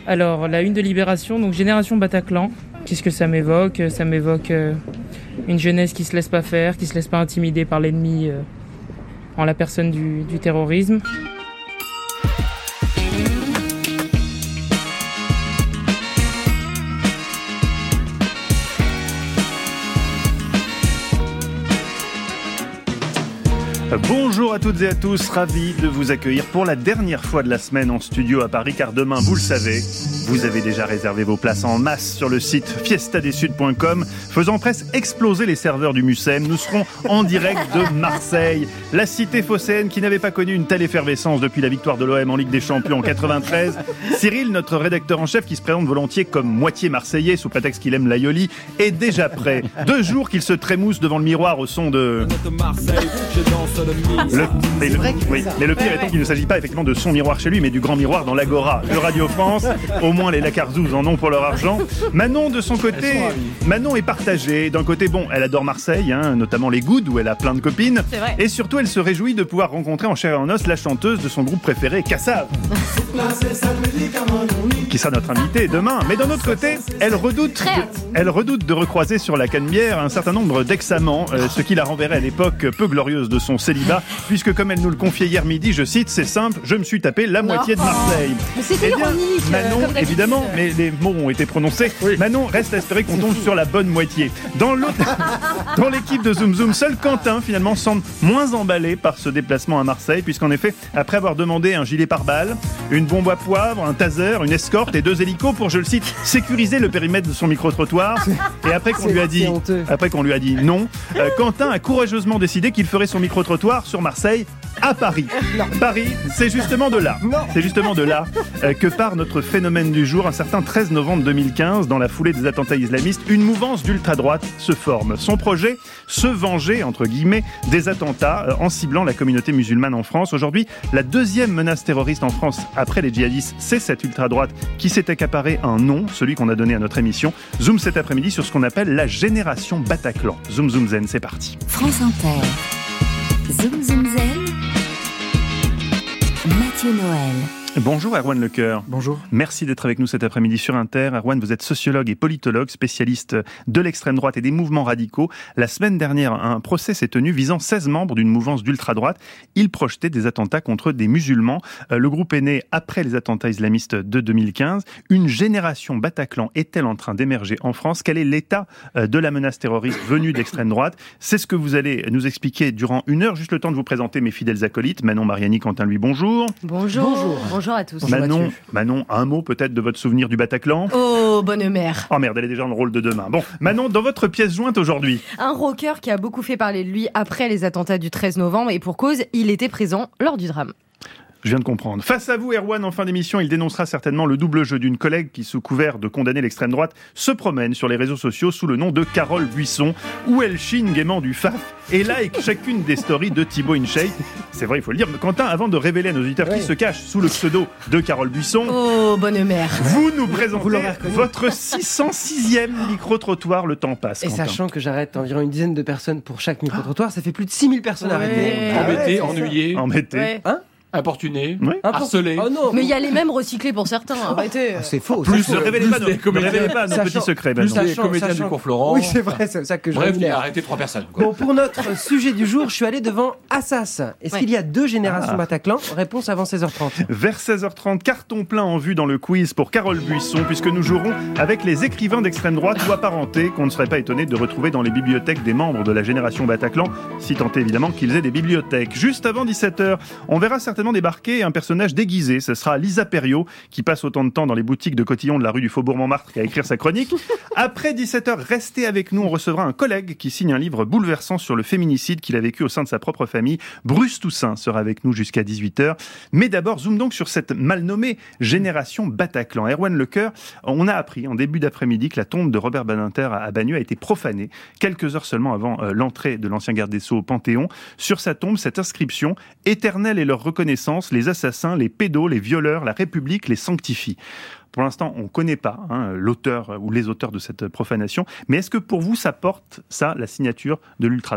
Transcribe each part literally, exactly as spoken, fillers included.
Alors, la une de Libération, donc Génération Bataclan. Qu'est-ce que ça m'évoque ? Ça m'évoque euh, une jeunesse qui se laisse pas faire, qui se laisse pas intimider par l'ennemi euh, en la personne du, du terrorisme. Bonjour à toutes et à tous, ravi de vous accueillir pour la dernière fois de la semaine en studio à Paris, car demain, vous le savez, vous avez déjà réservé vos places en masse sur le site fiesta des sud point com, faisant presque exploser les serveurs du Mucem. Nous serons en direct de Marseille, la cité phocéenne qui n'avait pas connu une telle effervescence depuis la victoire de l'O M en Ligue des Champions en quatre-vingt-treize. Cyril, notre rédacteur en chef qui se présente volontiers comme moitié marseillais sous prétexte qu'il aime l'aioli, est déjà prêt. Deux jours qu'il se trémousse devant le miroir au son de... Le, mais, le, oui, mais le pire étant qu'il ne s'agit pas effectivement de son miroir chez lui, mais du grand miroir dans l'Agora de Radio France. Au moins les Lacarzouz en ont pour leur argent. Manon, de son côté, Manon est partagée. D'un côté, bon, elle adore Marseille, hein, notamment les Goudes où elle a plein de copines. Et surtout, elle se réjouit de pouvoir rencontrer en chair et en os la chanteuse de son groupe préféré, Kassav, qui sera notre invitée demain. Mais d'un autre côté, elle redoute, de, elle redoute de recroiser sur la Canebière un certain nombre d'ex-amants, euh, ce qui la renverrait à l'époque peu glorieuse de son célibat, puisque comme elle nous le confiait hier midi, je cite, c'est simple, je me suis tapé la non. moitié de Marseille. Mais c'était eh bien, ironique. Manon, euh, évidemment, mais les mots ont été prononcés. Oui. Manon reste à espérer qu'on tombe sur la bonne moitié. Dans l'autre, dans l'équipe de Zoom Zoom, seul Quentin finalement semble moins emballé par ce déplacement à Marseille, puisqu'en effet, après avoir demandé un gilet pare-balles, une bombe à poivre, un taser, une escorte et deux hélicos pour, je le cite, sécuriser le périmètre de son micro-trottoir, et après qu'on lui a dit, après qu'on lui a dit non, euh, Quentin a courageusement décidé qu'il ferait son micro-trottoir sur Marseille à Paris. Non. Paris, c'est justement de là. Non. C'est justement de là euh, que part notre phénomène du jour. Un certain treize novembre deux mille quinze, dans la foulée des attentats islamistes, une mouvance d'ultra-droite se forme. Son projet, se venger, entre guillemets, des attentats euh, en ciblant la communauté musulmane en France. Aujourd'hui, la deuxième menace terroriste en France après les djihadistes, c'est cette ultra-droite qui s'est accaparée un nom, celui qu'on a donné à notre émission. Zoom cet après-midi sur ce qu'on appelle la génération Bataclan. Zoom Zoom Zen, c'est parti. France Inter. Zoom Zoom Zen. Mathieu Noël. Bonjour Erwan Lecoeur. Bonjour. Merci d'être avec nous cet après-midi sur Inter. Erwan, vous êtes sociologue et politologue, spécialiste de l'extrême droite et des mouvements radicaux. La semaine dernière, un procès s'est tenu visant seize membres d'une mouvance d'ultra-droite. Ils projetaient des attentats contre des musulmans. Le groupe est né après les attentats islamistes de deux mille quinze. Une génération Bataclan est-elle en train d'émerger en France ? Quel est l'état de la menace terroriste venue d'extrême droite ? C'est ce que vous allez nous expliquer durant une heure. Juste le temps de vous présenter mes fidèles acolytes. Manon, Mariani, Quentin, lui, bonjour. Bonjour. Bonjour. Bonjour à tous. Manon, Manon, un mot peut-être de votre souvenir du Bataclan ? Oh, bonne mère. Oh merde, elle est déjà dans le rôle de demain. Bon, Manon, dans votre pièce jointe aujourd'hui. Un rocker qui a beaucoup fait parler de lui après les attentats du treize novembre et pour cause, il était présent lors du drame. Je viens de comprendre. Face à vous, Erwan, en fin d'émission, il dénoncera certainement le double jeu d'une collègue qui, sous couvert de condamner l'extrême droite, se promène sur les réseaux sociaux sous le nom de Carole Buisson, où elle chine gaiement du F A F et like chacune des stories de Thibaut InShape. C'est vrai, il faut le dire. Quentin, avant de révéler à nos auditeurs oui. qui se cache sous le pseudo de Carole Buisson, oh, bonne mère, vous nous présentez vous votre six cent sixième micro-trottoir. Le temps passe, Et Quentin. Sachant que j'arrête environ une dizaine de personnes pour chaque micro-trottoir, ça fait plus de six mille personnes ouais. arrêtées. Embêtées, ennuyées. Embêtées. Ouais. Hein Importuné, oui. harcelé. Oh non, mais il y a les mêmes recyclés pour certains. Arrêtez. Ah, c'est faux. Plus, c'est ne faux. révélez pas, nos, ne révélez pas nos petits secrets. Plus les comédiens du cours Florent. Oui, c'est vrai, c'est ça que je Bref, veux il a dire. arrêté trois personnes. Quoi. Bon, pour notre sujet du jour, je suis allé devant Assas. Est-ce ouais. qu'il y a deux générations ah. Bataclan ? Réponse avant seize heures trente. Vers seize heures trente, carton plein en vue dans le quiz pour Carole Buisson, puisque nous jouerons avec les écrivains d'extrême droite ou apparentés qu'on ne serait pas étonné de retrouver dans les bibliothèques des membres de la génération Bataclan, si tant est évidemment qu'ils aient des bibliothèques. Juste avant dix-sept heures, on verra certainement débarquer un personnage déguisé. Ce sera Lisa Perriot, qui passe autant de temps dans les boutiques de cotillons de la rue du Faubourg-Montmartre qu'à écrire sa chronique. Après dix-sept heures, restez avec nous, on recevra un collègue qui signe un livre bouleversant sur le féminicide qu'il a vécu au sein de sa propre famille. Bruce Toussaint sera avec nous jusqu'à dix-huit heures. Mais d'abord, zoom donc sur cette mal nommée génération Bataclan. Erwan Lecoeur, on a appris en début d'après-midi que la tombe de Robert Badinter à Bagneux a été profanée, quelques heures seulement avant euh, l'entrée de l'ancien garde des Sceaux au Panthéon. Sur sa tombe, cette inscription « Éternelle est leur reconnaissance, les assassins, les pédos, les violeurs, la République les sanctifie ». Pour l'instant, on ne connaît pas hein, l'auteur ou les auteurs de cette profanation, mais est-ce que pour vous, ça porte, ça, la signature de l'ultra-droite ?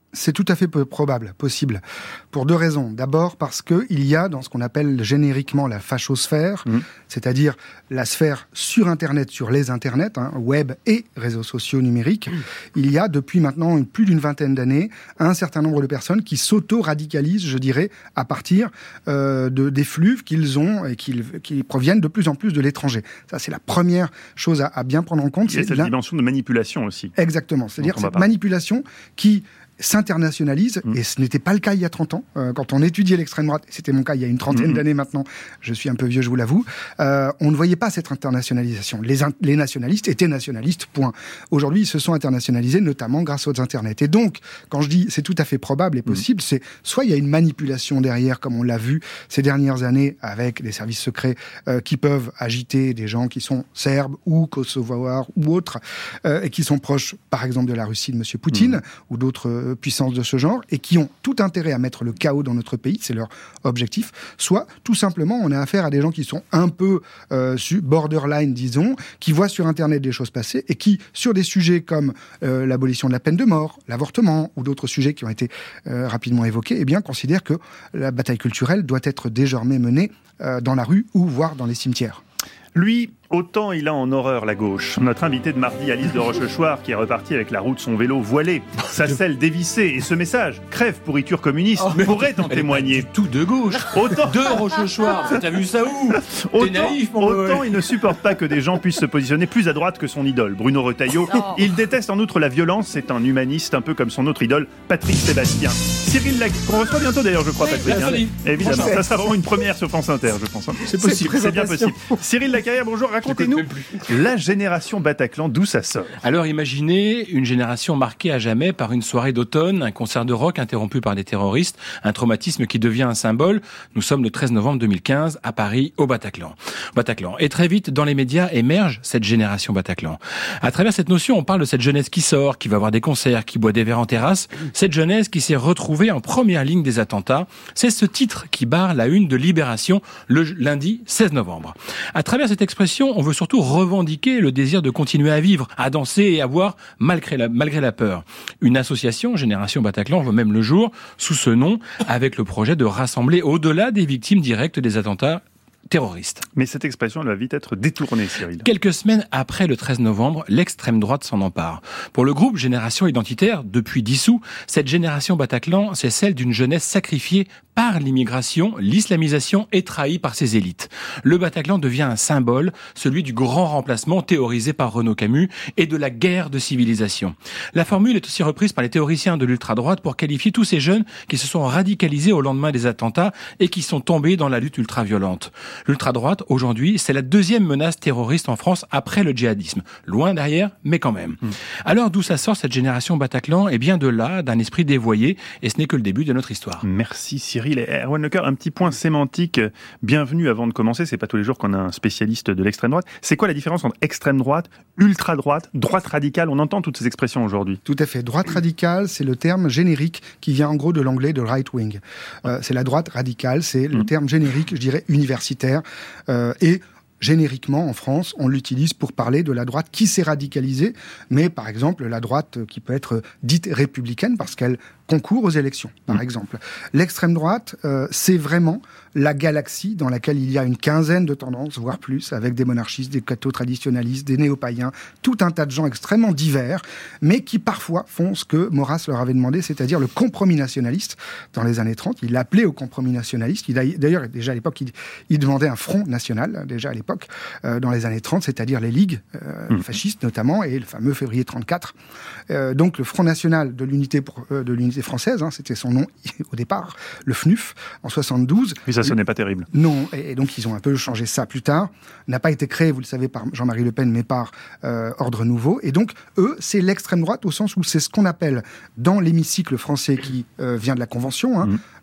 c'est tout à fait peu probable, possible, pour deux raisons. D'abord parce qu'il y a dans ce qu'on appelle génériquement la fachosphère, mmh. c'est-à-dire la sphère sur Internet, sur les Internets, hein, web et réseaux sociaux numériques, mmh. il y a depuis maintenant une, plus d'une vingtaine d'années un certain nombre de personnes qui s'auto-radicalisent, je dirais, à partir euh, de, des flux qu'ils ont et qui, qui proviennent de plus en plus de l'étranger. Ça, c'est la première chose à, à bien prendre en compte. Il y a c'est cette la... dimension de manipulation aussi. Exactement, c'est-à-dire cette manipulation qui s'internationalise, mmh. et ce n'était pas le cas il y a trente ans, euh, quand on étudiait l'extrême droite, et c'était mon cas il y a une trentaine mmh. d'années maintenant, je suis un peu vieux, je vous l'avoue, euh, on ne voyait pas cette internationalisation. Les, in- les nationalistes étaient nationalistes, point. Aujourd'hui, ils se sont internationalisés, notamment grâce aux internets. Et donc, quand je dis c'est tout à fait probable et possible, mmh. c'est soit il y a une manipulation derrière, comme on l'a vu ces dernières années, avec des services secrets euh, qui peuvent agiter des gens qui sont serbes ou kosovoars ou autres, euh, et qui sont proches, par exemple, de la Russie de M. Poutine, mmh. ou d'autres euh, puissances de ce genre, et qui ont tout intérêt à mettre le chaos dans notre pays, c'est leur objectif, soit tout simplement on a affaire à des gens qui sont un peu euh, borderline, disons, qui voient sur Internet des choses passer, et qui, sur des sujets comme euh, l'abolition de la peine de mort, l'avortement, ou d'autres sujets qui ont été euh, rapidement évoqués, eh bien, considèrent que la bataille culturelle doit être désormais menée euh, dans la rue, ou voire dans les cimetières. Lui, autant il a en horreur la gauche. Notre invité de mardi, Alice de Rochechouart, qui est repartie avec la roue de son vélo voilée, sa selle dévissée, et ce message, crève pourriture communiste, oh, pourrait en témoigner. Tout de gauche. Autant de Rochechouart. T'as vu ça où? Autant, T'es naïf, mon autant il ne supporte pas que des gens puissent se positionner plus à droite que son idole, Bruno Retailleau. Oh. Il déteste en outre la violence. C'est un humaniste, un peu comme son autre idole, Patrick Sébastien. Cyril Lac... qu'on reçoit bientôt d'ailleurs, je crois, oui, Patrick. Hein. Évidemment, ça sera vraiment une première sur France Inter, je pense. Hein. C'est possible, c'est bien possible. Cyril Lacarrière, bonjour. Racontez-nous la génération Bataclan, d'où ça sort. Alors imaginez une génération marquée à jamais par une soirée d'automne, un concert de rock interrompu par des terroristes, un traumatisme qui devient un symbole. Nous sommes le treize novembre deux mille quinze à Paris, au Bataclan. Bataclan. Et très vite, dans les médias, émerge cette génération Bataclan. À travers cette notion, on parle de cette jeunesse qui sort, qui va voir des concerts, qui boit des verres en terrasse. Cette jeunesse qui s'est retrouvée en première ligne des attentats. C'est ce titre qui barre la une de Libération le lundi seize novembre. À travers cette expression, on veut surtout revendiquer le désir de continuer à vivre, à danser et à voir malgré la, malgré la peur. Une association, Génération Bataclan, voit même le jour sous ce nom, avec le projet de rassembler au-delà des victimes directes des attentats terroriste. Mais cette expression, elle va vite être détournée, Cyril. Quelques semaines après le treize novembre, l'extrême droite s'en empare. Pour le groupe Génération Identitaire, depuis dissous, cette génération Bataclan, c'est celle d'une jeunesse sacrifiée par l'immigration, l'islamisation et trahie par ses élites. Le Bataclan devient un symbole, celui du grand remplacement théorisé par Renaud Camus et de la guerre de civilisation. La formule est aussi reprise par les théoriciens de l'ultra-droite pour qualifier tous ces jeunes qui se sont radicalisés au lendemain des attentats et qui sont tombés dans la lutte ultra-violente. L'ultra-droite, aujourd'hui, c'est la deuxième menace terroriste en France après le djihadisme. Loin derrière, mais quand même. Mmh. Alors, d'où ça sort cette génération Bataclan? Eh bien, de là, d'un esprit dévoyé, et ce n'est que le début de notre histoire. Merci Cyril. Et Erwan Lecoeur, un petit point sémantique. Bienvenue avant de commencer. C'est pas tous les jours qu'on a un spécialiste de l'extrême droite. C'est quoi la différence entre extrême droite, ultra-droite, droite radicale? On entend toutes ces expressions aujourd'hui. Tout à fait. Droite radicale, c'est le terme générique qui vient en gros de l'anglais de right wing. Euh, c'est la droite radicale, c'est le mmh. terme générique, je dirais, universitaire. Euh, et génériquement, en France, on l'utilise pour parler de la droite qui s'est radicalisée, mais par exemple, la droite qui peut être dite républicaine parce qu'elle concourt aux élections, par mmh. exemple. L'extrême droite, euh, c'est vraiment la galaxie dans laquelle il y a une quinzaine de tendances, voire plus, avec des monarchistes, des catho-traditionalistes, des néo-païens, tout un tas de gens extrêmement divers, mais qui parfois font ce que Maurras leur avait demandé, c'est-à-dire le compromis nationaliste. Dans les années trente, il l'appelait au compromis nationaliste. Il a, d'ailleurs, déjà à l'époque, il, il demandait un front national, déjà à l'époque, euh, dans les années trente, c'est-à-dire les ligues euh, mmh. fascistes notamment, et le fameux février trente-quatre. Euh, donc le Front national de l'unité, pour, euh, de l'unité française, hein, c'était son nom au départ, le F N U F, en soixante-douze. Mais ça sonnait pas terrible. Non, et, et donc ils ont un peu changé ça plus tard. N'a pas été créé, vous le savez, par Jean-Marie Le Pen, mais par euh, Ordre Nouveau. Et donc, eux, c'est l'extrême droite au sens où c'est ce qu'on appelle, dans l'hémicycle français qui euh, vient de la Convention, hein, mmh.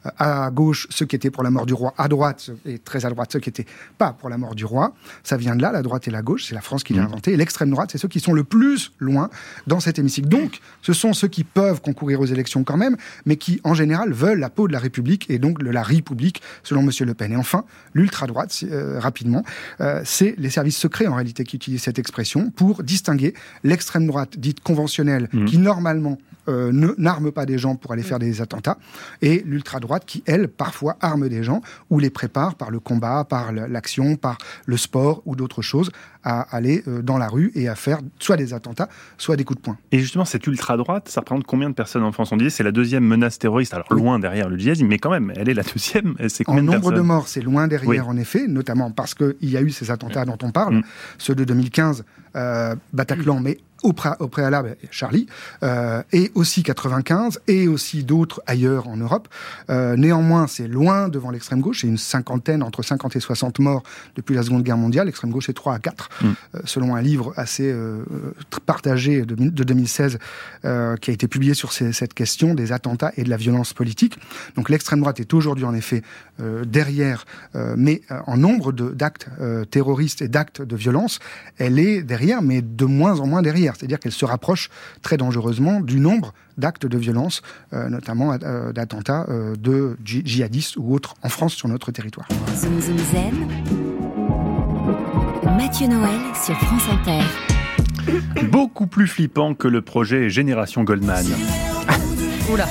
À gauche, ceux qui étaient pour la mort du roi. À droite, et très à droite, ceux qui n'étaient pas pour la mort du roi. Ça vient de là, la droite et la gauche. C'est la France qui l'a inventé. Et l'extrême droite, c'est ceux qui sont le plus loin dans cet hémicycle. Donc, ce sont ceux qui peuvent concourir aux élections quand même, mais qui, en général, veulent la peau de la République et donc de la République, selon M. Le Pen. Et enfin, l'ultra-droite, euh, rapidement, euh, c'est les services secrets, en réalité, qui utilisent cette expression pour distinguer l'extrême droite dite conventionnelle, mmh. qui, normalement, euh, ne, n'arme pas des gens pour aller faire des attentats, et l'ultra-droite qui, elle, parfois, arme des gens ou les prépare par le combat, par l'action, par le sport ou d'autres choses, à aller euh, dans la rue et à faire soit des attentats, soit des coups de poing. Et justement, cette ultra-droite, ça représente combien de personnes en France? On disait c'est la deuxième menace terroriste, alors oui. loin derrière le djihadisme, mais quand même, elle est la deuxième. C'est combien en de nombre personnes? de morts, c'est loin derrière, oui. en effet, notamment parce qu'il y a eu ces attentats dont on parle, mmh. ceux de deux mille quinze, euh, Bataclan, mmh. mais au, pré- au préalable, Charlie, euh, et aussi quatre-vingt-quinze, et aussi d'autres ailleurs en Europe. Euh, néanmoins, c'est loin devant l'extrême gauche, c'est une cinquantaine, entre cinquante et soixante morts depuis la Seconde Guerre mondiale, l'extrême gauche c'est trois à quatre, mmh. euh, selon un livre assez euh, partagé de, de deux mille seize, euh, qui a été publié sur ces, cette question des attentats et de la violence politique. Donc l'extrême droite est aujourd'hui en effet euh, derrière, euh, mais euh, en nombre de, d'actes euh, terroristes et d'actes de violence, elle est derrière, mais de moins en moins derrière. C'est-à-dire qu'elle se rapproche très dangereusement du nombre d'actes de violence, euh, notamment euh, d'attentats euh, de djihadistes ou autres en France sur notre territoire. Zoom Zoom Zen. Mathieu Noël sur France Inter. Beaucoup plus flippant que le projet Génération Goldman. Oula.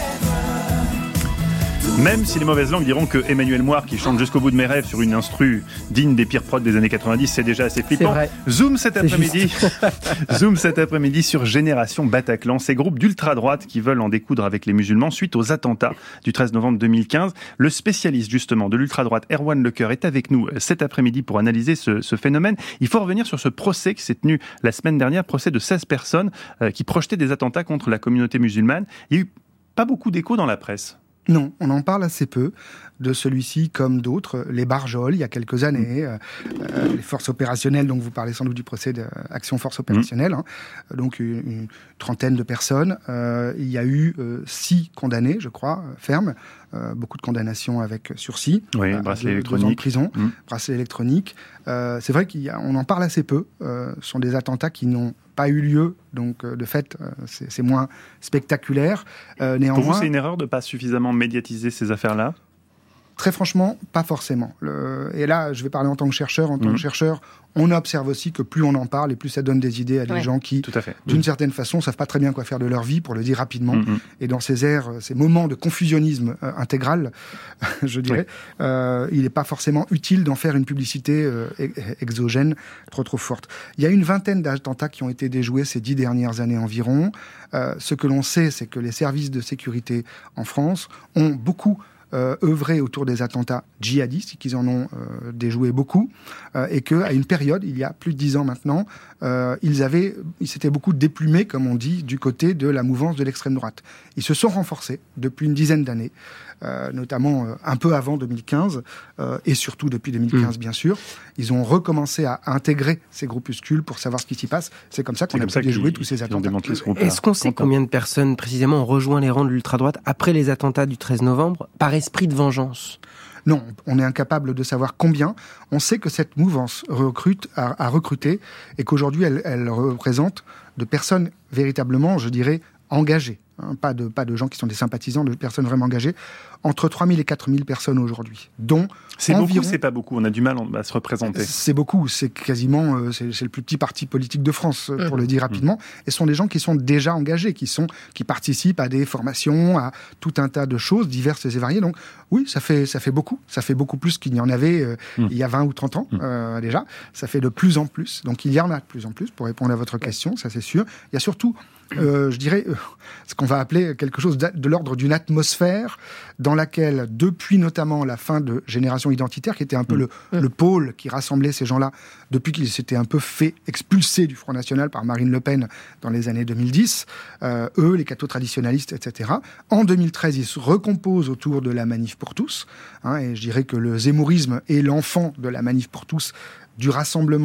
Même si les mauvaises langues diront que Emmanuel Moir, qui chante Jusqu'au bout de mes rêves sur une instru digne des pires prods des années quatre-vingt-dix, c'est déjà assez flippant. Zoom cet après-midi, Zoom cet après-midi sur Génération Bataclan, ces groupes d'ultra-droite qui veulent en découdre avec les musulmans suite aux attentats du treize novembre deux mille quinze. Le spécialiste justement de l'ultra-droite, Erwan Lecoeur, est avec nous cet après-midi pour analyser ce, ce phénomène. Il faut revenir sur ce procès qui s'est tenu la semaine dernière, procès de seize personnes euh, qui projetaient des attentats contre la communauté musulmane. Il n'y a eu pas beaucoup d'écho dans la presse. Non, on en parle assez peu de celui-ci comme d'autres. Les Barjols, il y a quelques années, euh, euh, les forces opérationnelles, donc vous parlez sans doute du procès d'Action Force Opérationnelle, hein, donc une, une trentaine de personnes. Euh, il y a eu euh, six condamnés, je crois, euh, fermes, euh, beaucoup de condamnations avec sursis. Oui, euh, bracelet de, électronique. Deux ans de prison, mmh. bracelet électronique. Euh, c'est vrai qu'on en parle assez peu. Euh, ce sont des attentats qui n'ont pas eu lieu, donc euh, de fait, euh, c'est, c'est moins spectaculaire. Euh, néanmoins, Pour vous, c'est une erreur de ne pas suffisamment médiatiser ces affaires-là ? Très franchement, pas forcément. Le... Et là, je vais parler en tant que chercheur. En tant mmh. que chercheur, on observe aussi que plus on en parle et plus ça donne des idées à des ouais. gens qui, Tout à fait. d'une mmh. certaine certaine façon, savent pas très bien quoi faire de leur vie, pour le dire rapidement. Mmh. Et dans ces airs, ces moments de confusionnisme euh, intégral, je dirais, ouais. euh, il n'est pas forcément utile d'en faire une publicité euh, exogène trop trop forte. Il y a une vingtaine d'attentats qui ont été déjoués ces dix dernières années environ. Euh, ce que l'on sait, c'est que les services de sécurité en France ont beaucoup Euh, œuvré autour des attentats djihadistes, qu'ils en ont euh, déjoué beaucoup, euh, et qu'à une période, il y a plus de dix ans maintenant, euh, ils avaient, ils s'étaient beaucoup déplumés, comme on dit, du côté de la mouvance de l'extrême droite. Ils se sont renforcés depuis une dizaine d'années, euh, notamment euh, un peu avant deux mille quinze, euh, et surtout depuis deux mille quinze, mmh. bien sûr. Ils ont recommencé à intégrer ces groupuscules pour savoir ce qui s'y passe. C'est comme ça qu'on a pu déjouer tous ces attentats. Est-ce qu'on sait combien de personnes, précisément, ont rejoint les rangs de l'ultra-droite après les attentats du treize novembre, par esprit de vengeance? Non, on est incapable de savoir combien. On sait que cette mouvance recrute, a, a recruté, et qu'aujourd'hui, elle, elle représente de personnes véritablement, je dirais, engagées. Hein, pas de, pas de gens qui sont des sympathisants, de personnes vraiment engagées. Entre trois mille et quatre mille personnes aujourd'hui, dont c'est environ... beaucoup, c'est pas beaucoup. On a du mal à se représenter. C'est beaucoup. C'est quasiment, euh, c'est, c'est le plus petit parti politique de France, euh, pour mmh. le dire rapidement. Mmh. Et ce sont des gens qui sont déjà engagés, qui sont, qui participent à des formations, à tout un tas de choses diverses et variées. Donc, oui, ça fait, ça fait beaucoup. Ça fait beaucoup plus qu'il n'y en avait euh, mmh. il y a vingt ou trente ans, euh, déjà. Ça fait de plus en plus. Donc, il y en a de plus en plus, pour répondre à votre question, ça c'est sûr. Il y a surtout, euh, je dirais, euh, ce qu'on va appeler quelque chose de l'ordre d'une atmosphère dans laquelle, depuis notamment la fin de Génération Identitaire, qui était un peu mmh. le, le pôle qui rassemblait ces gens-là, depuis qu'ils s'étaient un peu fait expulser du Front National par Marine Le Pen dans les années deux mille dix, euh, eux, les cathos traditionalistes, et cetera. En deux mille treize, ils se recomposent autour de la Manif pour tous, hein, et je dirais que le zémourisme est l'enfant de la Manif pour tous, du rassemblement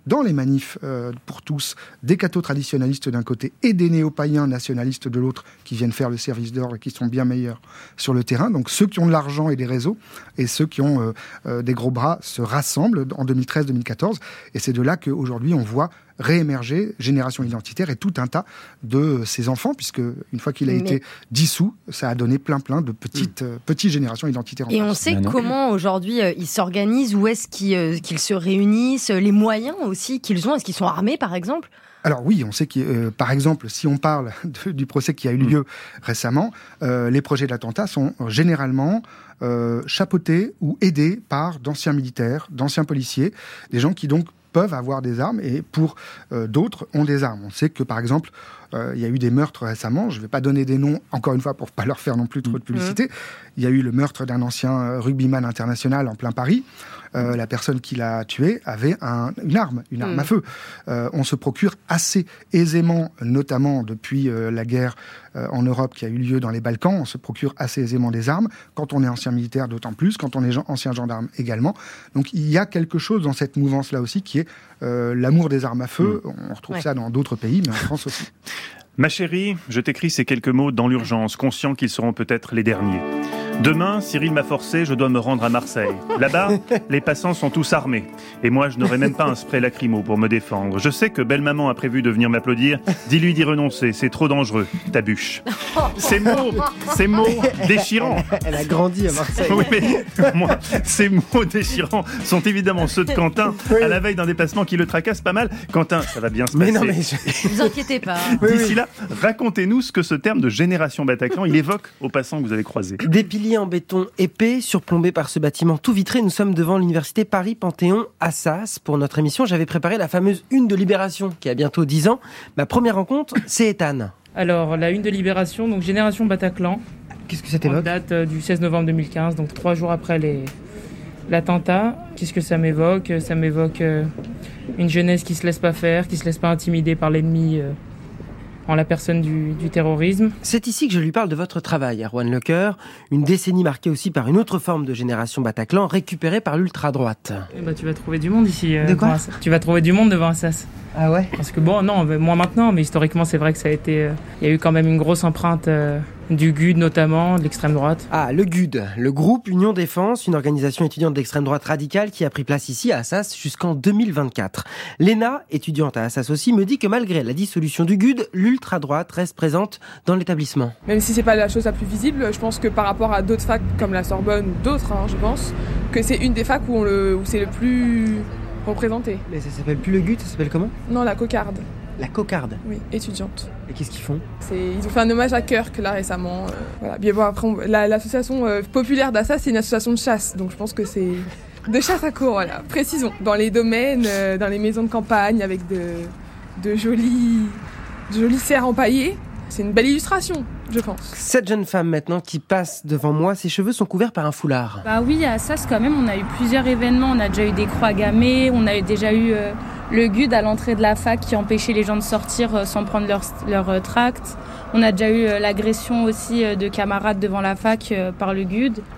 dans les manifs euh, pour tous, des cathos traditionalistes d'un côté et des néo-païens nationalistes de l'autre qui viennent faire le service d'ordre et qui sont bien meilleurs sur le terrain. Donc ceux qui ont de l'argent et des réseaux et ceux qui ont euh, euh, des gros bras se rassemblent en deux mille treize deux mille quatorze. Et c'est de là qu'aujourd'hui on voit réémerger Génération Identitaire et tout un tas de ses enfants, puisque une fois qu'il a Mais... été dissous, ça a donné plein plein de petites, mmh. euh, petites générations identitaires. En et France. on sait ah comment aujourd'hui euh, ils s'organisent, où est-ce qu'ils, euh, qu'ils se réunissent, les moyens aussi qu'ils ont, est-ce qu'ils sont armés par exemple ? Alors oui, on sait que, euh, par exemple, si on parle de, du procès qui a eu lieu mmh. récemment, euh, les projets d'attentat sont généralement euh, chapeautés ou aidés par d'anciens militaires, d'anciens policiers, des gens qui donc peuvent avoir des armes et pour euh, d'autres ont des armes. On sait que par exemple, euh, il y a eu des meurtres récemment, je ne vais pas donner des noms encore une fois pour ne pas leur faire non plus trop de publicité. Mmh. Il y a eu le meurtre d'un ancien rugbyman international en plein Paris. Euh, la personne qui l'a tué avait un, une arme, une arme mmh. à feu. Euh, on se procure assez aisément, notamment depuis euh, la guerre euh, en Europe qui a eu lieu dans les Balkans, on se procure assez aisément des armes. Quand on est ancien militaire, d'autant plus. Quand on est gen- ancien gendarme, également. Donc il y a quelque chose dans cette mouvance-là aussi qui est euh, l'amour des armes à feu. Mmh. On retrouve ouais. ça dans d'autres pays, mais en France aussi. Ma chérie, je t'écris ces quelques mots dans l'urgence, conscient qu'ils seront peut-être les derniers. Demain, Cyril m'a forcé, je dois me rendre à Marseille. Là-bas, les passants sont tous armés. Et moi, je n'aurai même pas un spray lacrymo pour me défendre. Je sais que belle-maman a prévu de venir m'applaudir. Dis-lui d'y renoncer, c'est trop dangereux, ta bûche. Ces mots, ces mots déchirants. Elle a grandi à Marseille. Oui, mais moi, ces mots déchirants sont évidemment ceux de Quentin, oui. à la veille d'un déplacement qui le tracasse pas mal. Quentin, ça va bien se passer. Mais non, mais je... vous inquiétez pas. Oui, D'ici oui. là, racontez-nous ce que ce terme de Génération Bataclan, il évoque aux passants que vous avez croisés. Des piliers en béton épais, surplombés par ce bâtiment tout vitré. Nous sommes devant l'université Paris-Panthéon-Assas. Pour notre émission, j'avais préparé la fameuse une de Libération, qui a bientôt dix ans. Ma première rencontre, c'est Ethan. Alors, la une de Libération, donc Génération Bataclan. Qu'est-ce que ça t'évoque ? Date euh, du seize novembre deux mille quinze, donc trois jours après les... l'attentat. Qu'est-ce que ça m'évoque ? Ça m'évoque euh, une jeunesse qui se laisse pas faire, qui se laisse pas intimider par l'ennemi euh, en la personne du, du terrorisme. C'est ici que je lui parle de votre travail, Erwan Lecoeur, une décennie marquée aussi par une autre forme de Génération Bataclan, récupérée par l'ultra-droite. Eh ben, tu vas trouver du monde ici. Euh, de quoi ? Tu vas trouver du monde devant Assas. Ah ouais ? Parce que bon, non, moins maintenant, mais historiquement, c'est vrai que ça a été... Il euh, y a eu quand même une grosse empreinte euh, du G U D notamment, de l'extrême droite. Ah, le G U D, le groupe Union Défense, une organisation étudiante d'extrême droite radicale qui a pris place ici à Assas jusqu'en deux mille vingt-quatre. Léna, étudiante à Assas aussi, me dit que malgré la dissolution du G U D, l'ultra-droite reste présente dans l'établissement. Même si c'est pas la chose la plus visible, je pense que par rapport à d'autres facs comme la Sorbonne ou d'autres, hein, je pense, que c'est une des facs où, on le, où c'est le plus représenté. Mais ça s'appelle plus le G U D, ça s'appelle comment ? Non, la Cocarde. La Cocarde. Oui, étudiante. Et qu'est-ce qu'ils font ? C'est, Ils ont fait un hommage à Kirk là récemment. Euh, voilà. Bien bon, après, on, la, l'association euh, populaire d'Assas, c'est une association de chasse, donc je pense que c'est de chasse à courre, voilà. Précisons, dans les domaines, euh, dans les maisons de campagne avec de, de jolis, de jolis cerfs empaillés. C'est une belle illustration, je pense. Cette jeune femme maintenant qui passe devant moi, ses cheveux sont couverts par un foulard. Bah oui, à Assas quand même, on a eu plusieurs événements. On a déjà eu des croix gammées, on a déjà eu euh, le G U D à l'entrée de la fac qui empêchait les gens de sortir euh, sans prendre leur, leur euh, tract. On a déjà eu euh, l'agression aussi euh, de camarades devant la fac euh, par le G U D.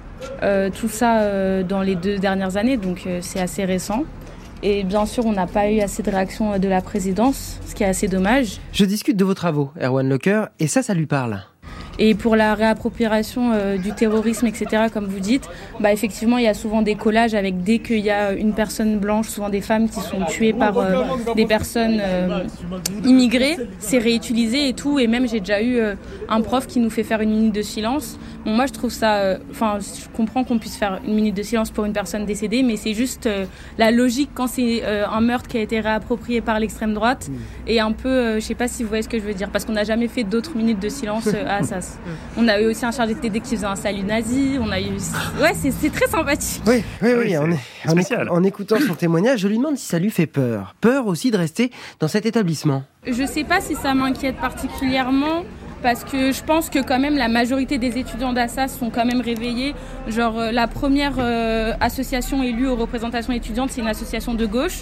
Euh, tout ça euh, dans les deux dernières années, donc euh, c'est assez récent. Et bien sûr, on n'a pas eu assez de réaction de la présidence, ce qui est assez dommage. Je discute de vos travaux, Erwan Lecoeur, et ça, ça lui parle. Et pour la réappropriation euh, du terrorisme, et cetera, comme vous dites, bah effectivement, il y a souvent des collages avec dès qu'il y a une personne blanche, souvent des femmes qui sont tuées par euh, des personnes euh, immigrées, c'est réutilisé et tout. Et même, j'ai déjà eu euh, un prof qui nous fait faire une minute de silence. Bon, moi, je trouve ça... Enfin, euh, je comprends qu'on puisse faire une minute de silence pour une personne décédée, mais c'est juste euh, la logique quand c'est euh, un meurtre qui a été réapproprié par l'extrême droite. Et un peu, euh, je sais pas si vous voyez ce que je veux dire, parce qu'on n'a jamais fait d'autres minutes de silence euh, à Assas. On a eu aussi un chargé de T D qui faisait un salut nazi. On a eu... Ouais, c'est, c'est très sympathique. Oui, oui, oui. oui en, c'est en, spécial. En écoutant son témoignage, je lui demande si ça lui fait peur. Peur aussi de rester dans cet établissement. Je sais pas si ça m'inquiète particulièrement. Parce que je pense que quand même la majorité des étudiants d'Assas sont quand même réveillés. Genre euh, la première euh, association élue aux représentations étudiantes, c'est une association de gauche.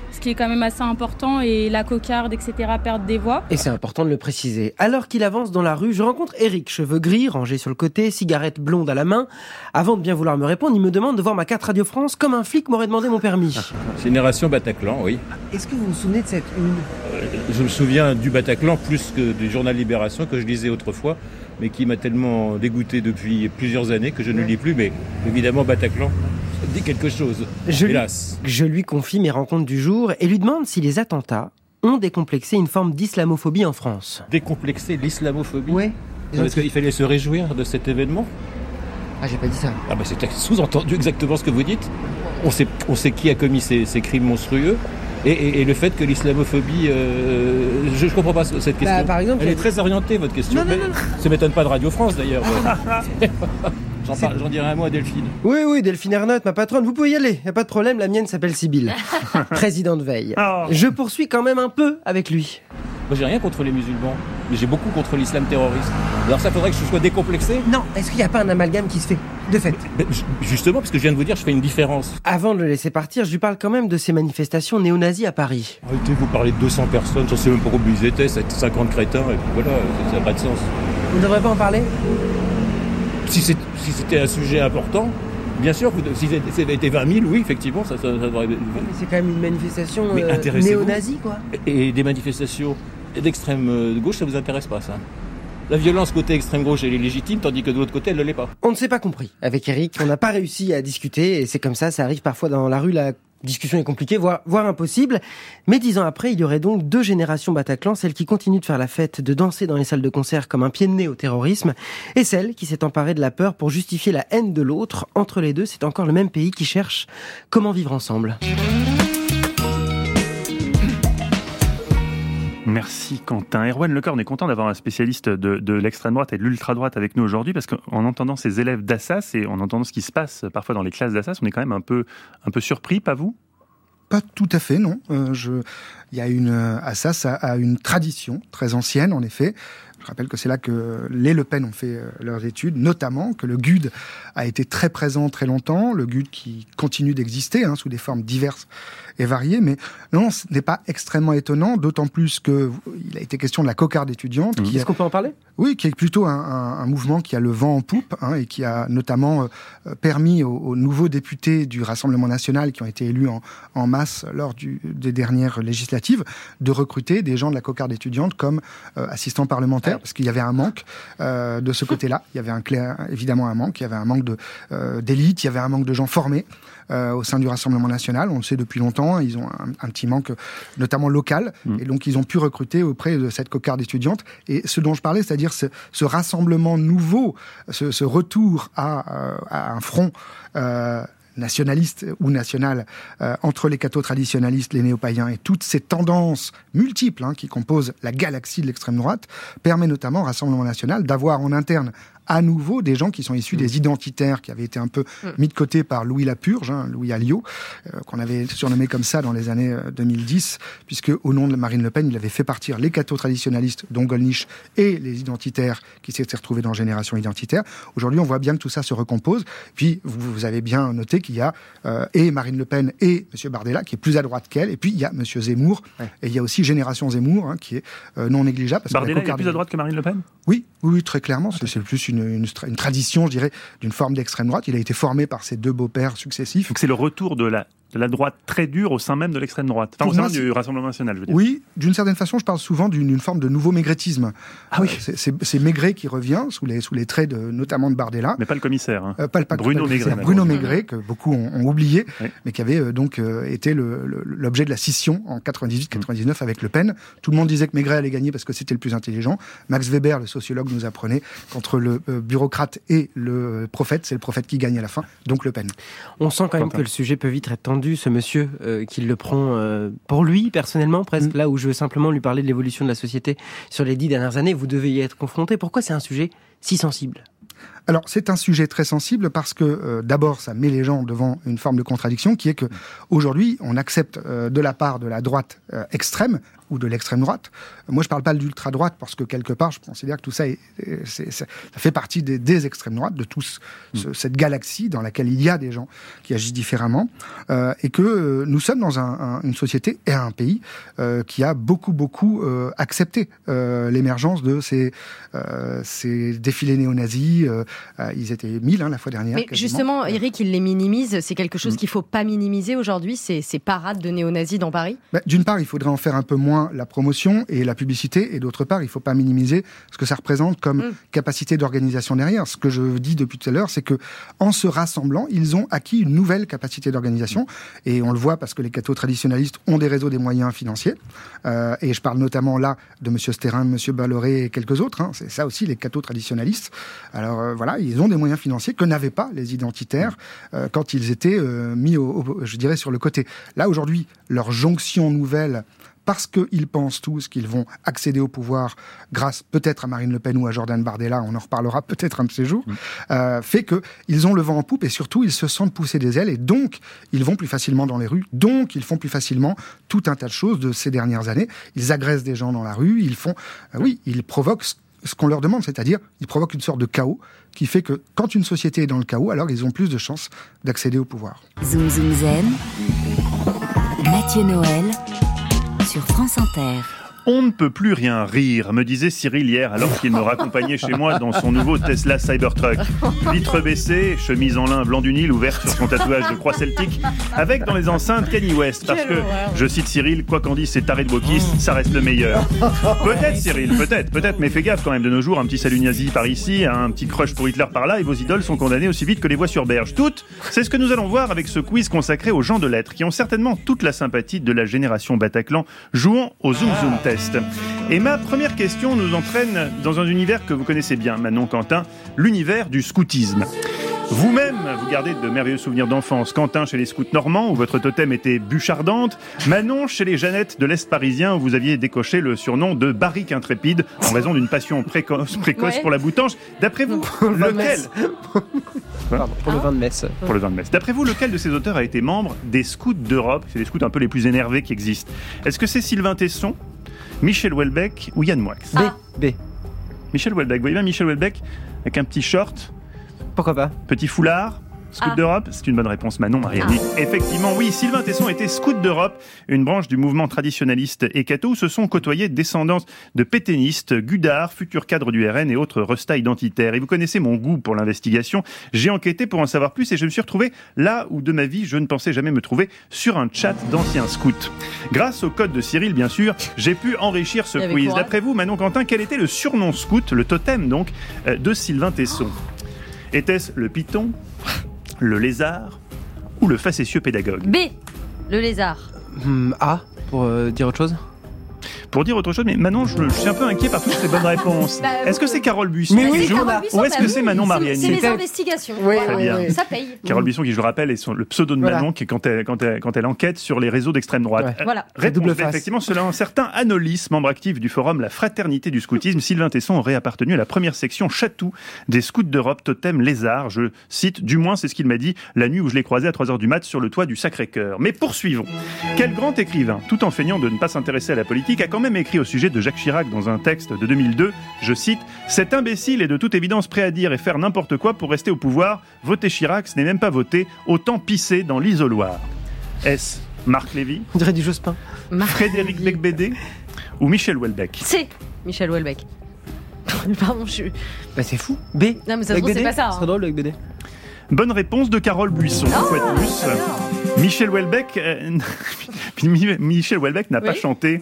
ce qui est quand même assez important, et la cocarde, et cetera, perdent des voix. Et c'est important de le préciser. Alors qu'il avance dans la rue, je rencontre Eric, cheveux gris, rangés sur le côté, cigarette blonde à la main. Avant de bien vouloir me répondre, il me demande de voir ma carte Radio France comme un flic m'aurait demandé mon permis. Génération Bataclan, oui. Est-ce que vous vous souvenez de cette une ? Euh, je me souviens du Bataclan plus que du journal Libération que je lisais autrefois, mais qui m'a tellement dégoûté depuis plusieurs années que je ne lis plus. Mais évidemment, Bataclan, ça dit quelque chose, je hélas. Lui, je lui confie mes rencontres du jour et lui demande si les attentats ont décomplexé une forme d'islamophobie en France. Décomplexer l'islamophobie ? Oui. Est-ce qu'il fallait se réjouir de cet événement ? Ah, j'ai pas dit ça. Ah bah c'est sous-entendu exactement ce que vous dites. On sait, on sait qui a commis ces, ces crimes monstrueux. Et, et, et le fait que l'islamophobie... Euh, je ne comprends pas cette question. Bah, par exemple, elle est très orientée, votre question. Non, non, non. Ça ne m'étonne pas de Radio France, d'ailleurs. J'en, parle, j'en dirai un mot à Delphine. Oui, oui, Delphine Ernotte, ma patronne. Vous pouvez y aller, il n'y a pas de problème. La mienne s'appelle Sybille. Présidente Veille. Oh. Je poursuis quand même un peu avec lui. Moi, j'ai rien contre les musulmans, mais j'ai beaucoup contre l'islam terroriste. Alors ça, faudrait que je sois décomplexé ? Non, est-ce qu'il n'y a pas un amalgame qui se fait, de fait ? mais, mais, Justement, parce que je viens de vous dire, je fais une différence. Avant de le laisser partir, je lui parle quand même de ces manifestations néo-nazis à Paris. Arrêtez, vous parlez de deux cents personnes, je ne sais même pas combien ils étaient, cinquante crétins, et puis voilà, ça n'a pas de sens. Vous ne devriez pas en parler ? Si, c'est, si c'était un sujet important, bien sûr, vous, si c'était été vingt mille, oui, effectivement, ça, ça, ça devrait... Mais c'est quand même une manifestation euh, néo-nazie, quoi. Et, et des manifestations d'extrême gauche, ça vous intéresse pas, ça ? La violence côté extrême gauche, elle est légitime, tandis que de l'autre côté, elle ne l'est pas. On ne s'est pas compris avec Eric, on n'a pas réussi à discuter, et c'est comme ça, ça arrive parfois dans la rue, la discussion est compliquée, voire, voire impossible. Mais dix ans après, il y aurait donc deux générations Bataclan, celle qui continue de faire la fête, de danser dans les salles de concert comme un pied de nez au terrorisme, et celle qui s'est emparée de la peur pour justifier la haine de l'autre. Entre les deux, c'est encore le même pays qui cherche comment vivre ensemble. Merci Quentin. Erwan Lecoeur, on est content d'avoir un spécialiste de, de l'extrême droite et de l'ultra droite avec nous aujourd'hui, parce qu'en entendant ces élèves d'Assas et en entendant ce qui se passe parfois dans les classes d'Assas, on est quand même un peu, un peu surpris, pas vous ? Pas tout à fait, non. Euh, je... Il y a une Assas a, a une tradition très ancienne, en effet. Je rappelle que c'est là que les Le Pen ont fait euh, leurs études, notamment que le G U D a été très présent très longtemps, le G U D qui continue d'exister hein, sous des formes diverses et variées, mais non, ce n'est pas extrêmement étonnant, d'autant plus que il a été question de la cocarde étudiante. Mmh. Qui Est-ce a... qu'on peut en parler ? Oui, qui est plutôt un, un, un mouvement qui a le vent en poupe hein, et qui a notamment euh, permis aux, aux nouveaux députés du Rassemblement national qui ont été élus en, en masse lors du, des dernières législatives de recruter des gens de la cocarde étudiante comme euh, assistants parlementaires, parce qu'il y avait un manque euh, de ce côté-là. Il y avait un clair, évidemment un manque. Il y avait un manque de, euh, d'élite, il y avait un manque de gens formés euh, au sein du Rassemblement national. On le sait depuis longtemps. Ils ont un, un petit manque, notamment local. Mmh. Et donc, ils ont pu recruter auprès de cette cocarde étudiante. Et ce dont je parlais, c'est-à-dire ce, ce rassemblement nouveau, ce, ce retour à, euh, à un front euh, nationaliste ou national euh, entre les cathos traditionnalistes, les néo-païens et toutes ces tendances multiples hein, qui composent la galaxie de l'extrême droite, permet notamment au Rassemblement national d'avoir en interne à nouveau des gens qui sont issus mmh. des identitaires qui avaient été un peu mmh. mis de côté par Louis Lapurge, hein, Louis Alliot, euh, qu'on avait surnommé comme ça dans les années deux mille dix, puisque au nom de Marine Le Pen, il avait fait partir les cathos traditionnalistes, dont Gollnisch, et les identitaires qui s'étaient retrouvés dans Génération Identitaire. Aujourd'hui, on voit bien que tout ça se recompose. Puis, vous, vous avez bien noté qu'il y a euh, et Marine Le Pen et M. Bardella, qui est plus à droite qu'elle, et puis il y a M. Zemmour, ouais. et il y a aussi Génération Zemmour, hein, qui est euh, non négligeable. Parce Bardella que la est plus à droite que Marine Le Pen ? Oui, oui, oui, très clairement. C'est, c'est plus une Une, une, une tradition, je dirais, d'une forme d'extrême droite. Il a été formé par ses deux beaux-pères successifs. Donc c'est le retour de la, de la droite très dure au sein même de l'extrême droite. Enfin, Pour au sein moi, du Rassemblement national, je veux dire. Oui, d'une certaine façon, je parle souvent d'une, d'une forme de nouveau maigretisme. Ah oui. Euh, c'est, c'est, c'est Maigret qui revient, sous les, sous les traits de, notamment de Bardella. Mais pas le commissaire. Hein. Euh, pas le pas, Bruno pas le Maigret. Bruno Maigret, que beaucoup ont, ont oublié, oui. mais qui avait euh, donc euh, été le, le, l'objet de la scission en quatre-vingt-dix-huit quatre-vingt-dix-neuf mmh. avec Le Pen. Tout le monde disait que Maigret allait gagner parce que c'était le plus intelligent. Max Weber, le sociologue, nous apprenait qu'entre le euh, bureaucrate et le prophète, c'est le prophète qui gagne à la fin, donc Le Pen. On sent quand même Quentin. que le sujet peut vite être tendu, ce monsieur euh, qui le prend euh, pour lui, personnellement, presque, mmh. là où je veux simplement lui parler de l'évolution de la société sur les dix dernières années, vous devez y être confronté. Pourquoi c'est un sujet si sensible ? Alors, c'est un sujet très sensible parce que, euh, d'abord, ça met les gens devant une forme de contradiction qui est que, aujourd'hui, on accepte euh, de la part de la droite euh, extrême ou de l'extrême droite. Moi, je parle pas de l'ultra-droite parce que, quelque part, je considère que tout ça, est, c'est, c'est, ça fait partie des, des extrêmes droites, de tous ce, cette galaxie dans laquelle il y a des gens qui agissent différemment, euh, et que euh, nous sommes dans un, un, une société et un pays euh, qui a beaucoup, beaucoup euh, accepté euh, l'émergence de ces, euh, ces défilés néo-nazis. Euh, euh, ils étaient mille hein, la fois dernière. Mais quasiment. justement, Eric, il les minimise. C'est quelque chose mmh. qu'il faut pas minimiser aujourd'hui, ces, ces parades de néo-nazis dans Paris. Bah, d'une part, il faudrait en faire un peu moins la promotion et la publicité, et d'autre part, il ne faut pas minimiser ce que ça représente comme mmh. capacité d'organisation derrière. Ce que je dis depuis tout à l'heure, c'est que en se rassemblant, ils ont acquis une nouvelle capacité d'organisation, et on le voit parce que les cathos traditionnalistes ont des réseaux, des moyens financiers, euh, et je parle notamment là de M. Stérin, M. Balloré et quelques autres, hein. C'est ça aussi les cathos traditionnalistes. Alors euh, voilà, ils ont des moyens financiers que n'avaient pas les identitaires euh, quand ils étaient euh, mis, au, au, je dirais, sur le côté. Là, aujourd'hui, leur jonction nouvelle, parce qu'ils pensent tous qu'ils vont accéder au pouvoir grâce peut-être à Marine Le Pen ou à Jordan Bardella, on en reparlera peut-être un de ces jours, mmh. euh, fait qu'ils ont le vent en poupe et surtout ils se sentent pousser des ailes et donc ils vont plus facilement dans les rues, donc ils font plus facilement tout un tas de choses de ces dernières années. Ils agressent des gens dans la rue, ils font, euh, oui, ils provoquent ce qu'on leur demande, c'est-à-dire ils provoquent une sorte de chaos qui fait que quand une société est dans le chaos, alors ils ont plus de chances d'accéder au pouvoir. Zoom Zoom Zen, Mathieu Noël sur France Inter. On ne peut plus rien rire, me disait Cyril hier alors qu'il me raccompagnait chez moi dans son nouveau Tesla Cybertruck. Vitre baissée, chemise en lin blanc du Nil ouverte sur son tatouage de croix celtique, avec dans les enceintes Kanye West, parce que, je cite Cyril, quoi qu'en dise ces tarés de wokistes, ça reste le meilleur. Peut-être Cyril, peut-être, peut-être, mais fais gaffe quand même de nos jours, un petit salut nazi par ici, un petit crush pour Hitler par là, et vos idoles sont condamnées aussi vite que les voies sur berge. Toutes, c'est ce que nous allons voir avec ce quiz consacré aux gens de lettres, qui ont certainement toute la sympathie de la génération Bataclan, jouant au Zoom Zoom Test. Et ma première question nous entraîne dans un univers que vous connaissez bien, Manon, Quentin, l'univers du scoutisme. Vous-même, vous gardez de merveilleux souvenirs d'enfance. Quentin chez les scouts normands, où votre totem était bûche ardente. Manon chez les Jeannettes de l'Est parisien, où vous aviez décoché le surnom de barrique intrépide, en raison d'une passion précoce, précoce ouais. pour la boutange. D'après vous, lequel Pardon, pour le vin de Metz. Pour le vin de Metz. D'après vous, lequel de ces auteurs a été membre des scouts d'Europe? C'est les scouts un peu les plus énervés qui existent. Est-ce que c'est Sylvain Tesson, Michel Houellebecq ou Yann Moix? B. B. Michel Houellebecq. Vous voyez bien Michel Houellebecq avec un petit short? Pourquoi pas? Petit foulard? Scout ah. d'Europe, c'est une bonne réponse, Manon Mariani. Ah. Effectivement, oui, Sylvain Tesson était scout d'Europe, une branche du mouvement traditionnaliste et catho où se sont côtoyés descendants de pétainistes, gudards, futurs cadres du R N et autres restats identitaires. Et vous connaissez mon goût pour l'investigation. J'ai enquêté pour en savoir plus et je me suis retrouvé là où de ma vie je ne pensais jamais me trouver, sur un chat d'anciens scouts. Grâce au code de Cyril, bien sûr, j'ai pu enrichir ce quiz. D'après vous, Manon Quentin, quel était le surnom scout, le totem donc, de Sylvain Tesson? Était-ce le python, le lézard ou le facétieux pédagogue? B. Le lézard. Hum, A, pour euh, dire autre chose. Pour dire autre chose, mais Manon, je, je suis un peu inquiet par toutes ces bonnes réponses. Bah, est-ce que c'est Carole Buisson mais qui oui, joue Buisson, ou est-ce bah que c'est oui, Manon Mariani? C'est les investigations. Oui, Très oui, bien. oui. Ça paye. Carole Buisson, qui je le rappelle, est son, le pseudo de voilà. Manon, qui est quand elle, quand, elle, quand elle enquête sur les réseaux d'extrême droite. Ouais. Euh, voilà. Réponse, effectivement, selon un certain Anolis, membre actif du forum La Fraternité du Scoutisme, Sylvain Tesson aurait appartenu à la première section Chatou des Scouts d'Europe, totem lézard. Je cite, du moins c'est ce qu'il m'a dit la nuit où je l'ai croisé à trois heures du mat sur le toit du Sacré-Cœur. Mais poursuivons. Quel grand écrivain, tout en feignant de ne pas s'intéresser à la politique, a quand même écrit au sujet de Jacques Chirac dans un texte de deux mille deux, je cite, « Cet imbécile est de toute évidence prêt à dire et faire n'importe quoi pour rester au pouvoir. Voter Chirac, ce n'est même pas voter, autant pisser dans l'isoloir. » Est-ce Marc Lévy? On dirait du Jospin. Frédéric Becbédé ou Michel Houellebecq? C'est Michel Houellebecq. Pardon, je suis... Bah c'est fou. B. Non mais ça se trouve, c'est pas ça. C'est drôle le Becbédé. Bonne réponse de Carole Buisson. Oh, fois de plus. Michel Houellebecq, euh, Michel Houellebecq n'a oui. pas chanté.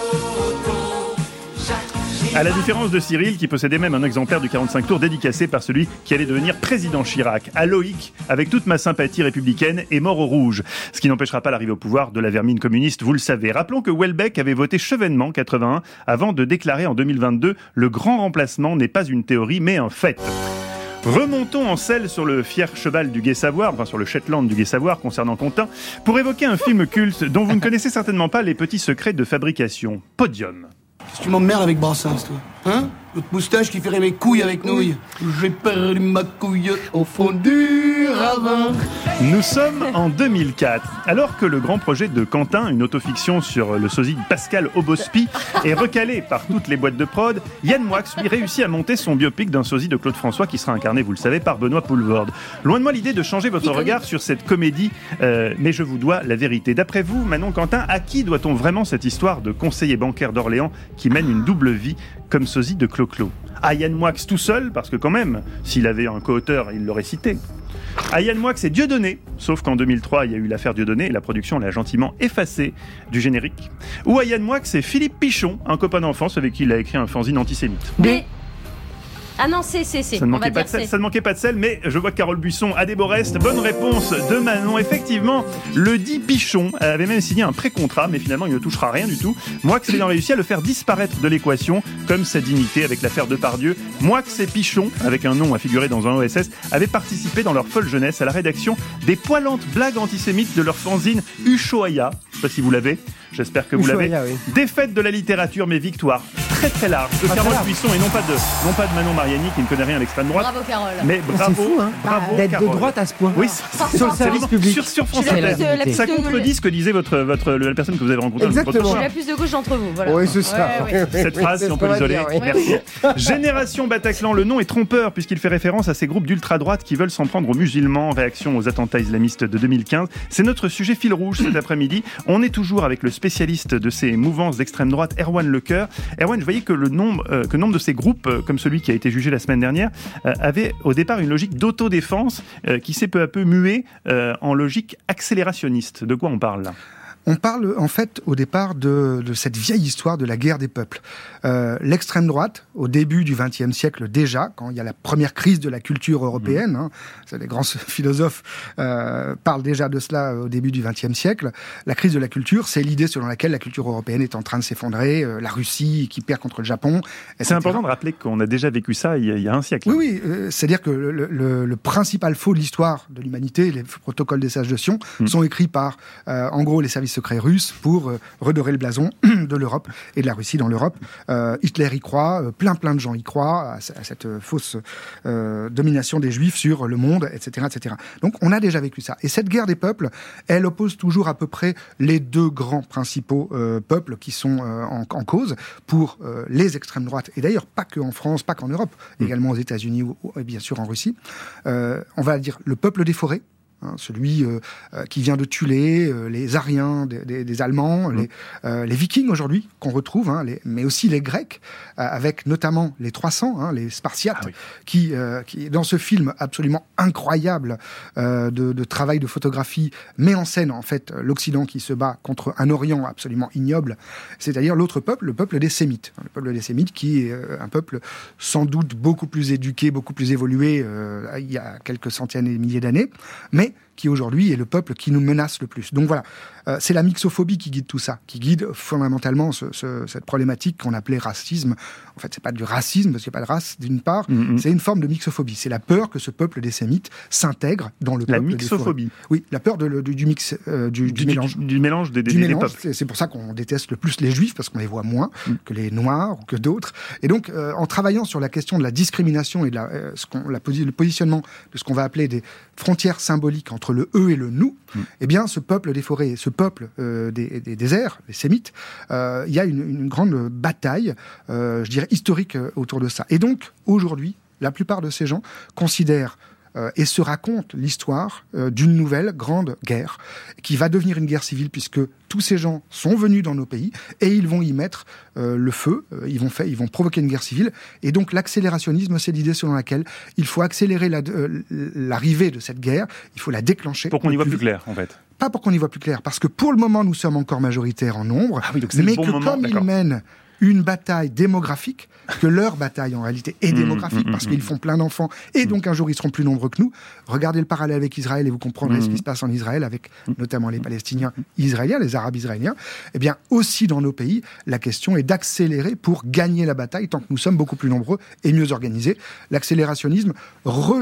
À la différence de Cyril, qui possédait même un exemplaire du quarante-cinq tours dédicacé par celui qui allait devenir président Chirac. À Loïc, avec toute ma sympathie républicaine, est mort au rouge. Ce qui n'empêchera pas l'arrivée au pouvoir de la vermine communiste, vous le savez. Rappelons que Houellebecq avait voté chevènement quatre-vingt-un avant de déclarer en deux mille vingt-deux « Le grand remplacement n'est pas une théorie mais un fait ». Remontons en selle sur le fier cheval du Gai-Savoir, enfin sur le Shetland du Gai-Savoir concernant Quentin, pour évoquer un film culte dont vous ne connaissez certainement pas les petits secrets de fabrication. Podium. Tu m'emmerdes avec Brassens, toi. Hein? L'autre moustache qui ferait mes couilles avec nouilles. J'ai perdu ma couille au fond du ravin. Nous sommes en deux mille quatre. Alors que le grand projet de Quentin, une autofiction sur le sosie Pascal Obospi, est recalé par toutes les boîtes de prod, Yann Moix lui réussit à monter son biopic d'un sosie de Claude François qui sera incarné, vous le savez, par Benoît Poelvoorde. Loin de moi l'idée de changer votre regard sur cette comédie, euh, mais je vous dois la vérité. D'après vous, Manon Quentin, à qui doit-on vraiment cette histoire de conseiller bancaire d'Orléans qui mène une double vie comme sosie de Clo-Clo? À Yann Moix tout seul, parce que quand même, s'il avait un co-auteur, il l'aurait cité. À Yann Moix et Dieudonné, sauf qu'en deux mille trois, il y a eu l'affaire Dieudonné et la production l'a gentiment effacé du générique. Ou à Yann Moix et Philippe Pichon, un copain d'enfance avec qui il a écrit un fanzine antisémite. Mais... Ah non, c'est, c'est, c'est. Ça ne, On va manquait pas dire de sel, c'est. ça ne manquait pas de sel, mais je vois que Carole Buisson a des beaux restes. Bonne réponse de Manon. Effectivement, le dit Pichon avait même signé un pré-contrat, mais finalement il ne touchera rien du tout. Moix ayant réussi à le faire disparaître de l'équation, comme sa dignité avec l'affaire Depardieu. Moix et Pichon, avec un nom à figurer dans un O S S, avaient participé dans leur folle jeunesse à la rédaction des poilantes blagues antisémites de leur fanzine Ushuaïa. Je ne sais pas si vous l'avez, j'espère que vous l'avez. Ushuaïa, oui. Défaite de la littérature, mais victoire très très large de Ah, Carole voilà. Buisson et non pas de, non pas de Manon Mariani qui ne connaît rien à l'extrême droite. Bravo Carole. Mais bravo, C'est fou, hein, bravo d'être Carole. de droite à ce point. Oui, c'est- Sur le service public. Sur, sur France Je suis la Inter. plus de- la plus Ça de- contredit ce que disait votre, votre, la personne que vous avez rencontrée. Exactement. Je suis votre la plus de gauche d'entre vous, voilà. Oui, c'est ça. Ouais, ouais. Cette phrase, si on peut l'isoler. Merci. Génération Bataclan, le nom est trompeur puisqu'il fait référence à ces groupes d'ultra-droite qui veulent s'en prendre aux musulmans en réaction aux attentats islamistes de deux mille quinze. C'est notre sujet fil rouge cet après-midi. On est toujours avec le spécialiste de ces mouvances d'extrême droite, Erwan Lecoeur. Erwan, je voyais que le nombre, euh, que nombre de ces groupes, euh, comme celui qui a été jugé la semaine dernière, euh, avait au départ une logique d'autodéfense euh, qui s'est peu à peu muée euh, en logique accélérationniste. De quoi on parle là ? On parle en fait au départ de, de cette vieille histoire de la guerre des peuples. Euh, l'extrême droite, au début du vingtième siècle déjà, quand il y a la première crise de la culture européenne, hein, les grands philosophes euh, parlent déjà de cela au début du vingtième siècle, la crise de la culture, c'est l'idée selon laquelle la culture européenne est en train de s'effondrer, euh, la Russie qui perd contre le Japon, et cetera. C'est important de rappeler qu'on a déjà vécu ça il y a, il y a un siècle. Oui, oui, euh, c'est-à-dire que le, le, le principal faux de l'histoire de l'humanité, les protocoles des sages de Sion, Mm. sont écrits par, euh, en gros, les services secrets russes pour euh, redorer le blason de l'Europe et de la Russie dans l'Europe. Euh, Hitler y croit, euh, plein plein de gens y croient, à, à cette euh, fausse euh, domination des Juifs sur le monde, et cetera, et cetera. Donc on a déjà vécu ça. Et cette guerre des peuples, elle oppose toujours à peu près les deux grands principaux euh, peuples qui sont euh, en, en cause pour euh, les extrêmes droites. Et d'ailleurs, pas que en France, pas qu'en Europe, Mmh. également aux États-Unis ou, ou et bien sûr en Russie. Euh, on va dire le peuple des forêts. Hein, celui euh, euh, qui vient de tuer euh, les Ariens des, des, des Allemands, mmh. les, euh, les Vikings aujourd'hui qu'on retrouve, hein, les, mais aussi les Grecs, euh, avec notamment les trois cents, hein, les Spartiates, ah oui. qui, euh, qui, dans ce film absolument incroyable euh, de, de travail de photographie, met en scène en fait l'Occident qui se bat contre un Orient absolument ignoble, c'est-à-dire l'autre peuple, le peuple des Sémites. Le peuple des Sémites qui est euh, un peuple sans doute beaucoup plus éduqué, beaucoup plus évolué euh, il y a quelques centaines et milliers d'années, mais qui aujourd'hui est le peuple qui nous menace le plus. Donc voilà, euh, c'est la mixophobie qui guide tout ça, qui guide fondamentalement ce, ce, cette problématique qu'on appelait racisme. En fait, c'est pas du racisme, parce qu'il n'y a pas de race, d'une part, mm-hmm. c'est une forme de mixophobie. C'est la peur que ce peuple des Sémites s'intègre dans le la peuple mixophobie. des forêts. Oui, la peur de, de, du, du mix, euh, du, du, du, mélange. Du, du mélange des, des, du des, mélange, des peuples. C'est, c'est pour ça qu'on déteste le plus les Juifs, parce qu'on les voit moins mm. que les Noirs ou que d'autres. Et donc, euh, en travaillant sur la question de la discrimination et de la, euh, ce qu'on, la, le positionnement de ce qu'on va appeler des frontières symboliques entre le eux et le nous, mm. eh bien, ce peuple des forêts, ce peuple euh, des, des déserts, les Sémites, euh, il y a une, une grande bataille, euh, je dirais, historique euh, autour de ça. Et donc, aujourd'hui, la plupart de ces gens considèrent euh, et se racontent l'histoire euh, d'une nouvelle grande guerre qui va devenir une guerre civile puisque tous ces gens sont venus dans nos pays et ils vont y mettre euh, le feu, euh, ils, vont faire, ils vont provoquer une guerre civile. Et donc l'accélérationnisme, c'est l'idée selon laquelle il faut accélérer la, euh, l'arrivée de cette guerre, il faut la déclencher. Pour qu'on y voit plus clair, en fait. Pas pour qu'on y voit plus clair, parce que pour le moment, nous sommes encore majoritaires en nombre, ah oui, donc c'est mais le bon que moment, comme d'accord. ils mènent une bataille démographique, que leur bataille en réalité est démographique, mmh, mmh, parce qu'ils font plein d'enfants, et donc un jour ils seront plus nombreux que nous. Regardez le parallèle avec Israël et vous comprendrez mmh. ce qui se passe en Israël, avec notamment les Palestiniens israéliens, les Arabes israéliens. Eh bien, aussi dans nos pays, la question est d'accélérer pour gagner la bataille, tant que nous sommes beaucoup plus nombreux et mieux organisés. L'accélérationnisme rejoint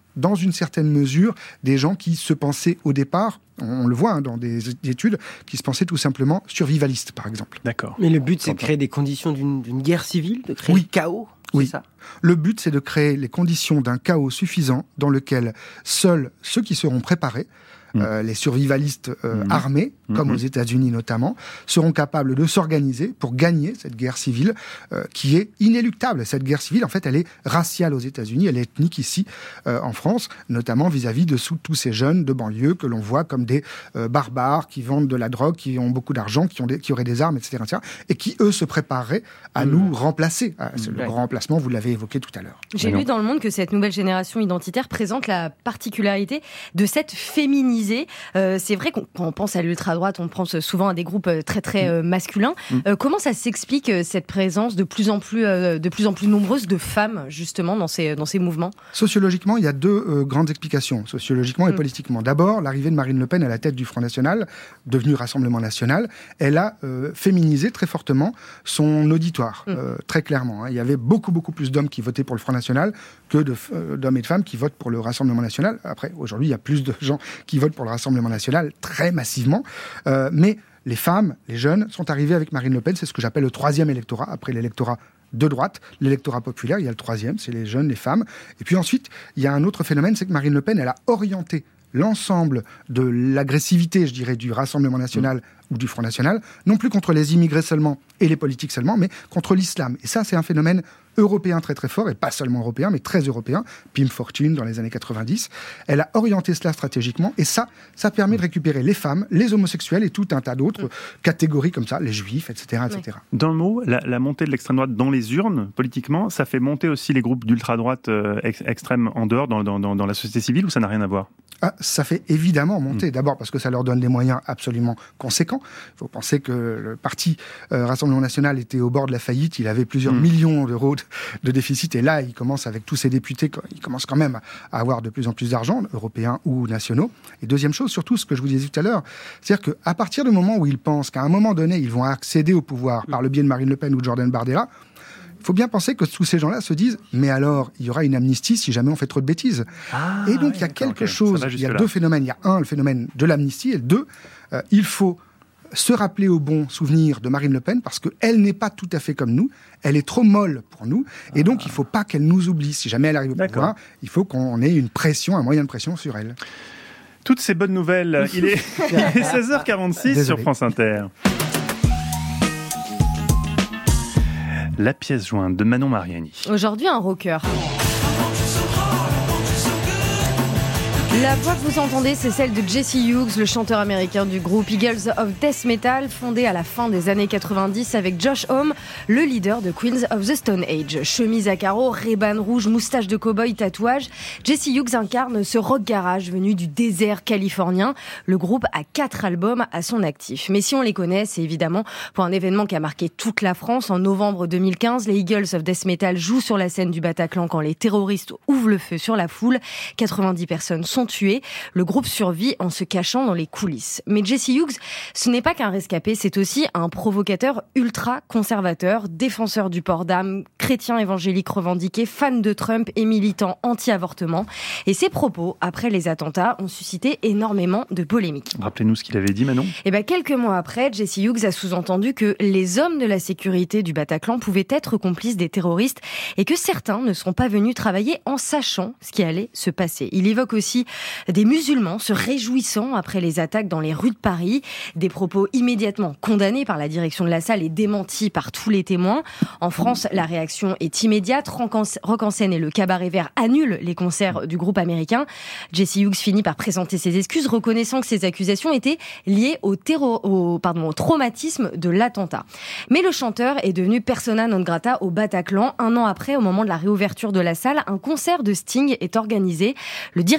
dans une certaine mesure, des gens qui se pensaient au départ, on le voit hein, dans des études, qui se pensaient tout simplement survivalistes, par exemple. D'accord. Mais le but, c'est de créer des conditions d'une, d'une guerre civile, de créer oui. le chaos. Oui. C'est ça. Le but, c'est de créer les conditions d'un chaos suffisant dans lequel seuls ceux qui seront préparés, Mmh. Euh, les survivalistes euh, mmh. armés, comme mmh. aux États-Unis notamment, seront capables de s'organiser pour gagner cette guerre civile euh, qui est inéluctable. Cette guerre civile, en fait, elle est raciale aux États-Unis, elle est ethnique ici euh, en France, notamment vis-à-vis de sous, tous ces jeunes de banlieue que l'on voit comme des euh, barbares qui vendent de la drogue, qui ont beaucoup d'argent, qui, ont des, qui auraient des armes, et cetera, et cetera, et qui, eux, se prépareraient à mmh. nous remplacer. Ah, c'est mmh. le grand remplacement, vous l'avez évoqué tout à l'heure. J'ai lu dans Le Monde que cette nouvelle génération identitaire présente la particularité de s'être féminisée. Euh, c'est vrai qu'on, quand on pense à l'ultra-droite, on pense souvent à des groupes très très euh, masculins. Mmh. Euh, comment ça s'explique cette présence de plus en plus, euh, de plus en plus nombreuse de femmes justement dans ces, dans ces mouvements ? Sociologiquement, il y a deux euh, grandes explications, sociologiquement mmh. et politiquement. D'abord, l'arrivée de Marine Le Pen à la tête du Front National, devenu Rassemblement National, elle a euh, féminisé très fortement son auditoire, mmh. euh, très clairement. Hein. Il y avait beaucoup beaucoup plus d'hommes qui votaient pour le Front National que de, euh, d'hommes et de femmes qui votent pour le Rassemblement National. Après, aujourd'hui, il y a plus de gens qui votent pour le Rassemblement National très massivement, euh, mais les femmes, les jeunes sont arrivés avec Marine Le Pen, c'est ce que j'appelle le troisième électorat, après l'électorat de droite, l'électorat populaire, il y a le troisième, c'est les jeunes, les femmes, et puis ensuite, il y a un autre phénomène, c'est que Marine Le Pen, elle a orienté l'ensemble de l'agressivité, je dirais, du Rassemblement National mmh. ou du Front National, non plus contre les immigrés seulement et les politiques seulement, mais contre l'islam. Et ça, c'est un phénomène européen très très fort, et pas seulement européen, mais très européen. Pim Fortune, dans les années quatre-vingt-dix. Elle a orienté cela stratégiquement, et ça, ça permet de récupérer les femmes, les homosexuels et tout un tas d'autres mmh. catégories comme ça, les juifs, et cetera, et cetera. D'un mot, la, la montée de l'extrême droite dans les urnes, politiquement, ça fait monter aussi les groupes d'ultra-droite euh, ex- extrêmes en dehors, dans, dans, dans, dans la société civile, ou ça n'a rien à voir ? Ah, ça fait évidemment monter. Mmh. D'abord parce que ça leur donne des moyens absolument conséquents. Il faut penser que le parti euh, Rassemblement National était au bord de la faillite. Il avait plusieurs mmh. millions d'euros de, de déficit. Et là, il commence avec tous ses députés, il commence quand même à avoir de plus en plus d'argent, européens ou nationaux. Et deuxième chose, surtout ce que je vous disais tout à l'heure, c'est-à-dire qu'à partir du moment où ils pensent qu'à un moment donné, ils vont accéder au pouvoir mmh. par le biais de Marine Le Pen ou de Jordan Bardella, il faut bien penser que tous ces gens-là se disent « mais alors, il y aura une amnistie si jamais on fait trop de bêtises ah, ». Et donc, oui, il y a quelque okay. chose, il y a deux phénomènes. Il y a un, le phénomène de l'amnistie, et deux, euh, il faut se rappeler au bon souvenir de Marine Le Pen parce qu'elle n'est pas tout à fait comme nous, elle est trop molle pour nous, et donc il ne faut pas qu'elle nous oublie. Si jamais elle arrive au pouvoir, il faut qu'on ait une pression, un moyen de pression sur elle. Toutes ces bonnes nouvelles, il est, il est seize heures quarante-six Désolé. Sur France Inter. La pièce jointe de Manon Mariani. Aujourd'hui, un rocker. La voix que vous entendez, c'est celle de Jesse Hughes, le chanteur américain du groupe Eagles of Death Metal, fondé à la fin des années quatre-vingt-dix avec Josh Homme, le leader de Queens of the Stone Age. Chemise à carreaux, Ray-Ban rouge, moustache de cow-boy, tatouage, Jesse Hughes incarne ce rock garage venu du désert californien. Le groupe a quatre albums à son actif. Mais si on les connaît, c'est évidemment pour un événement qui a marqué toute la France. En novembre deux mille quinze, les Eagles of Death Metal jouent sur la scène du Bataclan quand les terroristes ouvrent le feu sur la foule. quatre-vingt-dix personnes sont tué. Le groupe survit en se cachant dans les coulisses. Mais Jesse Hughes, ce n'est pas qu'un rescapé, c'est aussi un provocateur ultra-conservateur, défenseur du port d'armes, chrétien évangélique revendiqué, fan de Trump et militant anti-avortement. Et ses propos, après les attentats, ont suscité énormément de polémiques. Rappelez-nous ce qu'il avait dit, Manon. Et ben, quelques mois après, Jesse Hughes a sous-entendu que les hommes de la sécurité du Bataclan pouvaient être complices des terroristes et que certains ne sont pas venus travailler en sachant ce qui allait se passer. Il évoque aussi des musulmans se réjouissant après les attaques dans les rues de Paris. Des propos immédiatement condamnés par la direction de la salle et démentis par tous les témoins. En France, la réaction est immédiate. Rock en scène et le Cabaret Vert annulent les concerts du groupe américain. Jesse Hughes finit par présenter ses excuses, reconnaissant que ces accusations étaient liées au, terror, au, pardon, au traumatisme de l'attentat. Mais le chanteur est devenu persona non grata au Bataclan. Un an après, au moment de la réouverture de la salle, un concert de Sting est organisé. Le directeur du Bataclan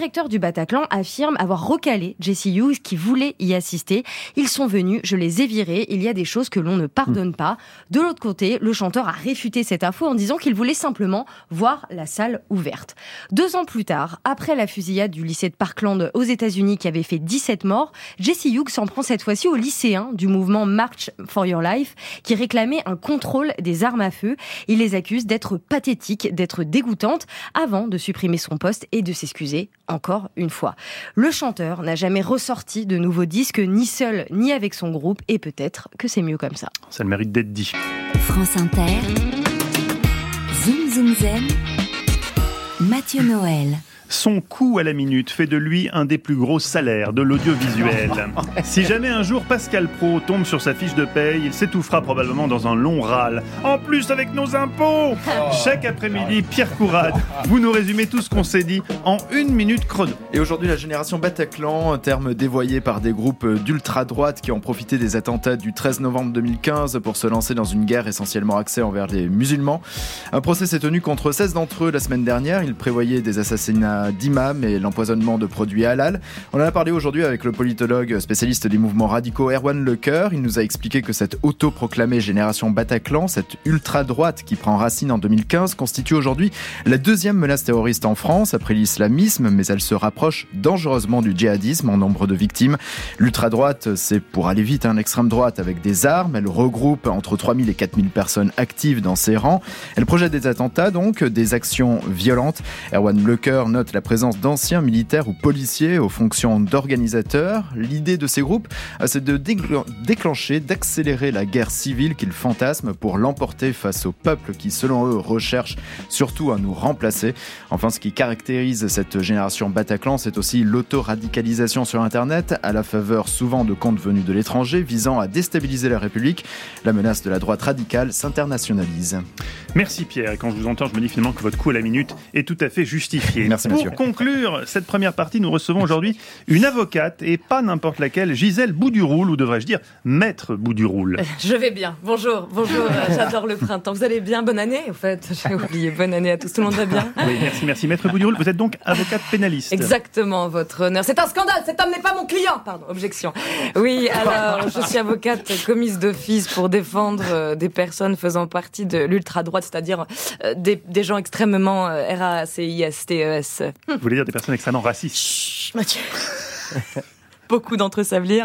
Bataclan affirment avoir recalé Jesse Hughes qui voulait y assister. Ils sont venus, je les ai virés, il y a des choses que l'on ne pardonne pas. De l'autre côté, le chanteur a réfuté cette info en disant qu'il voulait simplement voir la salle ouverte. Deux ans plus tard, après la fusillade du lycée de Parkland aux États-Unis qui avait fait dix-sept morts, Jesse Hughes s'en prend cette fois-ci aux lycéens du mouvement March for Your Life qui réclamaient un contrôle des armes à feu. Il les accuse d'être pathétiques, d'être dégoûtantes avant de supprimer son poste et de s'excuser encore une fois. Le chanteur n'a jamais ressorti de nouveaux disques, ni seul ni avec son groupe, et peut-être que c'est mieux comme ça. Ça a le mérite d'être dit. France Inter, Zoom Zoom Zen, Mathieu Noël. Son coût à la minute fait de lui un des plus gros salaires de l'audiovisuel. Si jamais un jour Pascal Praud tombe sur sa fiche de paye, il s'étouffera probablement dans un long râle. En plus avec nos impôts. Chaque après-midi, Pierre Courade, vous nous résumez tout ce qu'on s'est dit en une minute chrono. Et aujourd'hui, la génération Bataclan, un terme dévoyé par des groupes d'ultra-droite qui ont profité des attentats du treize novembre deux mille quinze pour se lancer dans une guerre essentiellement axée envers les musulmans. Un procès s'est tenu contre seize d'entre eux la semaine dernière. Ils prévoyaient des assassinats d'imams et l'empoisonnement de produits halal. On en a parlé aujourd'hui avec le politologue spécialiste des mouvements radicaux Erwan Lecoeur. Il nous a expliqué que cette autoproclamée génération Bataclan, cette ultra-droite qui prend racine en deux mille quinze, constitue aujourd'hui la deuxième menace terroriste en France après l'islamisme, mais elle se rapproche dangereusement du djihadisme en nombre de victimes. L'ultra-droite, c'est pour aller vite un extrême droite avec des armes. Elle regroupe entre trois mille et quatre mille personnes actives dans ses rangs. Elle projette des attentats, donc des actions violentes. Erwan Lecoeur note la présence d'anciens militaires ou policiers aux fonctions d'organisateurs. L'idée de ces groupes, c'est de déclencher, d'accélérer la guerre civile qu'ils fantasment pour l'emporter face au peuple qui, selon eux, recherche surtout à nous remplacer. Enfin, ce qui caractérise cette génération Bataclan, c'est aussi l'auto-radicalisation sur Internet, à la faveur souvent de comptes venus de l'étranger, visant à déstabiliser la République. La menace de la droite radicale s'internationalise. Merci Pierre. Et quand je vous entends, je me dis finalement que votre coup à la minute est tout à fait justifié. Merci. Pour conclure cette première partie, nous recevons aujourd'hui une avocate, et pas n'importe laquelle, Gisèle Bouduroul, ou devrais-je dire Maître Bouduroul. Je vais bien, bonjour, bonjour, j'adore le printemps. Vous allez bien, bonne année en fait, j'ai oublié, bonne année à tous, tout le monde va bien? Oui, merci, merci. Maître Bouduroul, vous êtes donc avocate pénaliste. Exactement, votre honneur. C'est un scandale, cet homme n'est pas mon client, pardon, objection. Oui, alors, je suis avocate commise d'office pour défendre euh, des personnes faisant partie de l'ultra-droite, c'est-à-dire euh, des, des gens extrêmement euh, R A C I S T E S. Vous voulez dire des personnes extrêmement racistes? Chut, Mathieu. Beaucoup d'entre eux savent lire.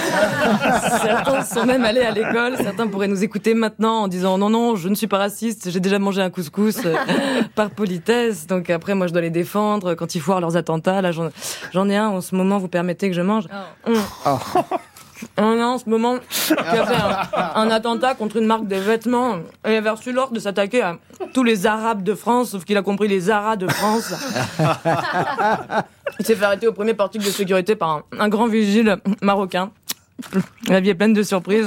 Certains sont même allés à l'école. Certains pourraient nous écouter maintenant en disant non, non, je ne suis pas raciste, j'ai déjà mangé un couscous euh, par politesse. Donc après, moi, je dois les défendre quand ils foirent leurs attentats. Là, j'en, j'en ai un en ce moment, vous permettez que je mange? Oh. Oh. On a en ce moment qui a fait un, un attentat contre une marque de vêtements et il avait reçu l'ordre de s'attaquer à tous les Arabes de France, sauf qu'il a compris les Aras de France. Il s'est fait arrêter au premier portique de sécurité par un, un grand vigile marocain. La vie est pleine de surprises.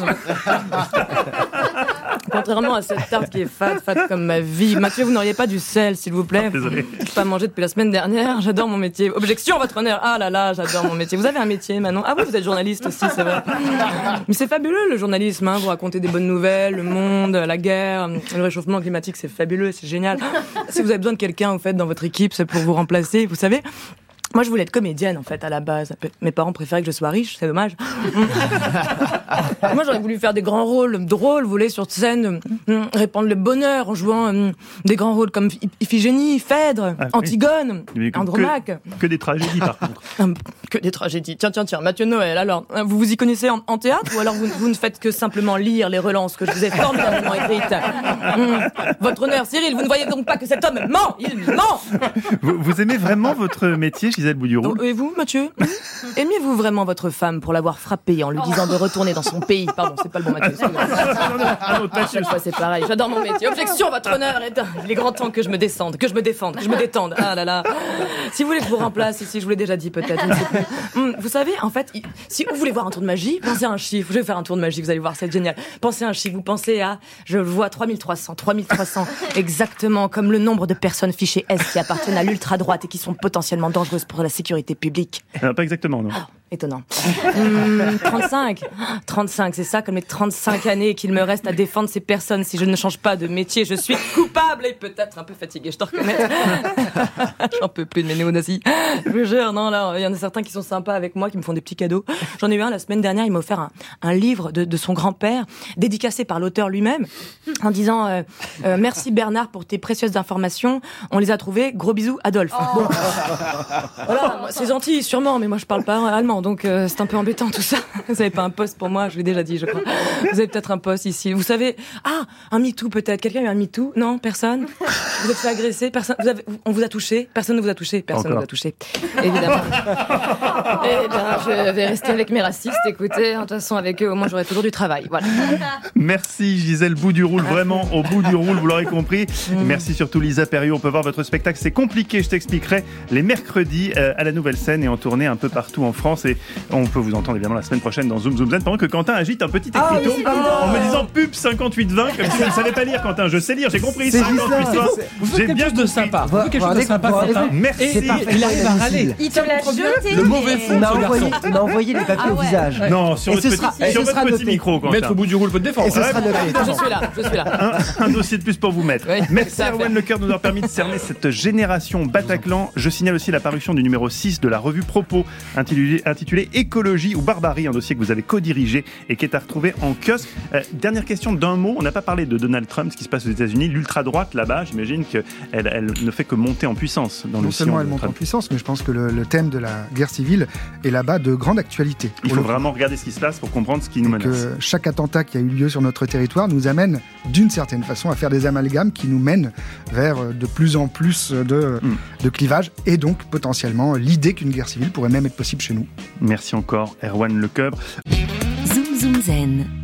Contrairement à cette tarte qui est fat, fat comme ma vie. Mathieu, vous n'auriez pas du sel, s'il vous plaît? Désolé. Je n'ai pas mangé depuis la semaine dernière. J'adore mon métier. Objection, votre honneur. Ah là là, j'adore mon métier. Vous avez un métier, Manon? Ah oui, vous êtes journaliste aussi, c'est vrai. Mais c'est fabuleux, le journalisme. Hein. Vous racontez des bonnes nouvelles, le monde, la guerre, le réchauffement climatique, c'est fabuleux, c'est génial. Si vous avez besoin de quelqu'un, en fait, dans votre équipe, c'est pour vous remplacer. Vous savez, moi, je voulais être comédienne, en fait, à la base. Mes parents préféraient que je sois riche, c'est dommage. Moi, j'aurais voulu faire des grands rôles drôles, vous voulez, sur scène, euh, répandre le bonheur en jouant euh, des grands rôles comme Iphigénie, Phèdre, ah, Antigone, oui. Andromaque. Que, que des tragédies, par contre. Que des tragédies. Tiens, tiens, tiens, Mathieu Noël, alors, vous vous y connaissez en, en théâtre, ou alors vous, vous ne faites que simplement lire les relances que je vous ai formidablement écrites? Hum. Votre honneur, Cyril, vous ne voyez donc pas que cet homme ment? Il ment! Vous, vous aimez vraiment votre métier, Gisèle Bouduroul? Et vous, Mathieu? Aimiez-vous vraiment votre femme pour l'avoir frappée en lui disant de retourner dans son pays? Pardon, c'est pas le bon Mathieu. À chaque fois, c'est pareil. J'adore mon métier. Objection, votre honneur. Il est grand temps que je me descende, que je me défende, que je me détende. Ah là là. Si vous voulez que je vous remplace ici, je vous l'ai déjà dit peut-être, je ne sais plus. Vous savez, en fait, si vous voulez voir un tour de magie, pensez à un chiffre. Je vais faire un tour de magie, vous allez voir, c'est génial. Pensez à un chiffre. Vous pensez à, je le vois, trois mille trois cents. trois mille trois cents. Exactement comme le nombre de personnes fichées S qui appartiennent à l'ultra-droite et qui sont potentiellement dangereuses pour la sécurité publique. Euh, pas exactement, non. Oh, Étonnant. Hum, trente-cinq. trente-cinq, c'est ça, comme les trente-cinq années qu'il me reste à défendre ces personnes. Si je ne change pas de métier, je suis coupable et peut-être un peu fatiguée, je te reconnais. J'en peux plus de mes néo-nazis. Je vous jure, non, là, il y en a certains qui sont sympas avec moi, qui me font des petits cadeaux. J'en ai eu un la semaine dernière, il m'a offert un, un livre de, de son grand-père, dédicacé par l'auteur lui-même, en disant euh, euh, merci Bernard pour tes précieuses informations. On les a trouvées. Gros bisous, Adolphe. Oh. Bon. Voilà, moi, c'est gentil, sûrement, mais moi je parle pas allemand, donc euh, c'est un peu embêtant tout ça. Vous avez pas un poste pour moi, je l'ai déjà dit, je crois. Vous avez peut-être un poste ici. Vous savez, ah, un MeToo peut-être. Quelqu'un a eu un MeToo? Non, personne. Vous êtes fait agresser, personne. Vous avez, on vous a touché, personne ne vous a touché, personne ne vous a touché. Évidemment. Eh bien, je vais rester avec mes racistes. Écoutez, de toute façon, avec eux, au moins, j'aurai toujours du travail. Voilà. Merci Gisèle Bout-du-Roule, vraiment au bout du roule, vous l'aurez compris. Mm. Merci surtout Lisa Perriot. On peut voir votre spectacle, c'est compliqué, je t'expliquerai, les mercredis euh, à la Nouvelle Scène et en tournée un peu partout en France. Et on peut vous entendre évidemment la semaine prochaine dans Zoom Zoom Zen pendant que Quentin agite un petit écriteau ah, oui, en me disant pub cinquante-huit vingt comme si je ne savais pas lire. Quentin, je sais lire, j'ai compris. cinquante-huit vingt. J'ai bien de sympa. Vous quelque chose de sympa, Quentin. Merci. Et il arrive à râler. Il te l'a jeté. Le mauvais fond de ce garçon. Il m'a envoyé les papiers Ah au ouais. visage. Non, sur votre petit, sur votre petit micro, Quentin. Maître Bout-du-Roule peut te défendre. Et ce sera noté. Je suis là, je suis là. Un, un dossier de plus pour vous mettre. Oui, merci Erwan Lecoeur de nous avoir permis de cerner cette génération Bataclan. Je signale aussi la parution du numéro six de la revue Propos, intitulé, intitulé Écologie ou Barbarie, un dossier que vous avez co-dirigé et qui est à retrouver en kiosque. Euh, dernière question d'un mot, on n'a pas parlé de Donald Trump, ce qui se passe aux États-Unis, l'ultra-droite là-bas, j'imagine qu'elle elle ne fait que monter en puissance dans non le seulement elle de monte Trump. en puissance, mais je pense que le, le thème de la guerre civile est là-bas de grande actualité. Il faut vraiment regarder ce qui se passe pour comprendre ce qui nous menace. Que chaque attentat qui a eu lieu sur notre territoire nous amène d'une certaine façon à faire des amalgames qui nous mènent vers de plus en plus de, mm. de clivages et donc potentiellement l'idée qu'une guerre civile pourrait même être possible chez nous. Merci encore Erwan Lecoeur. Zoom Zoom Zen.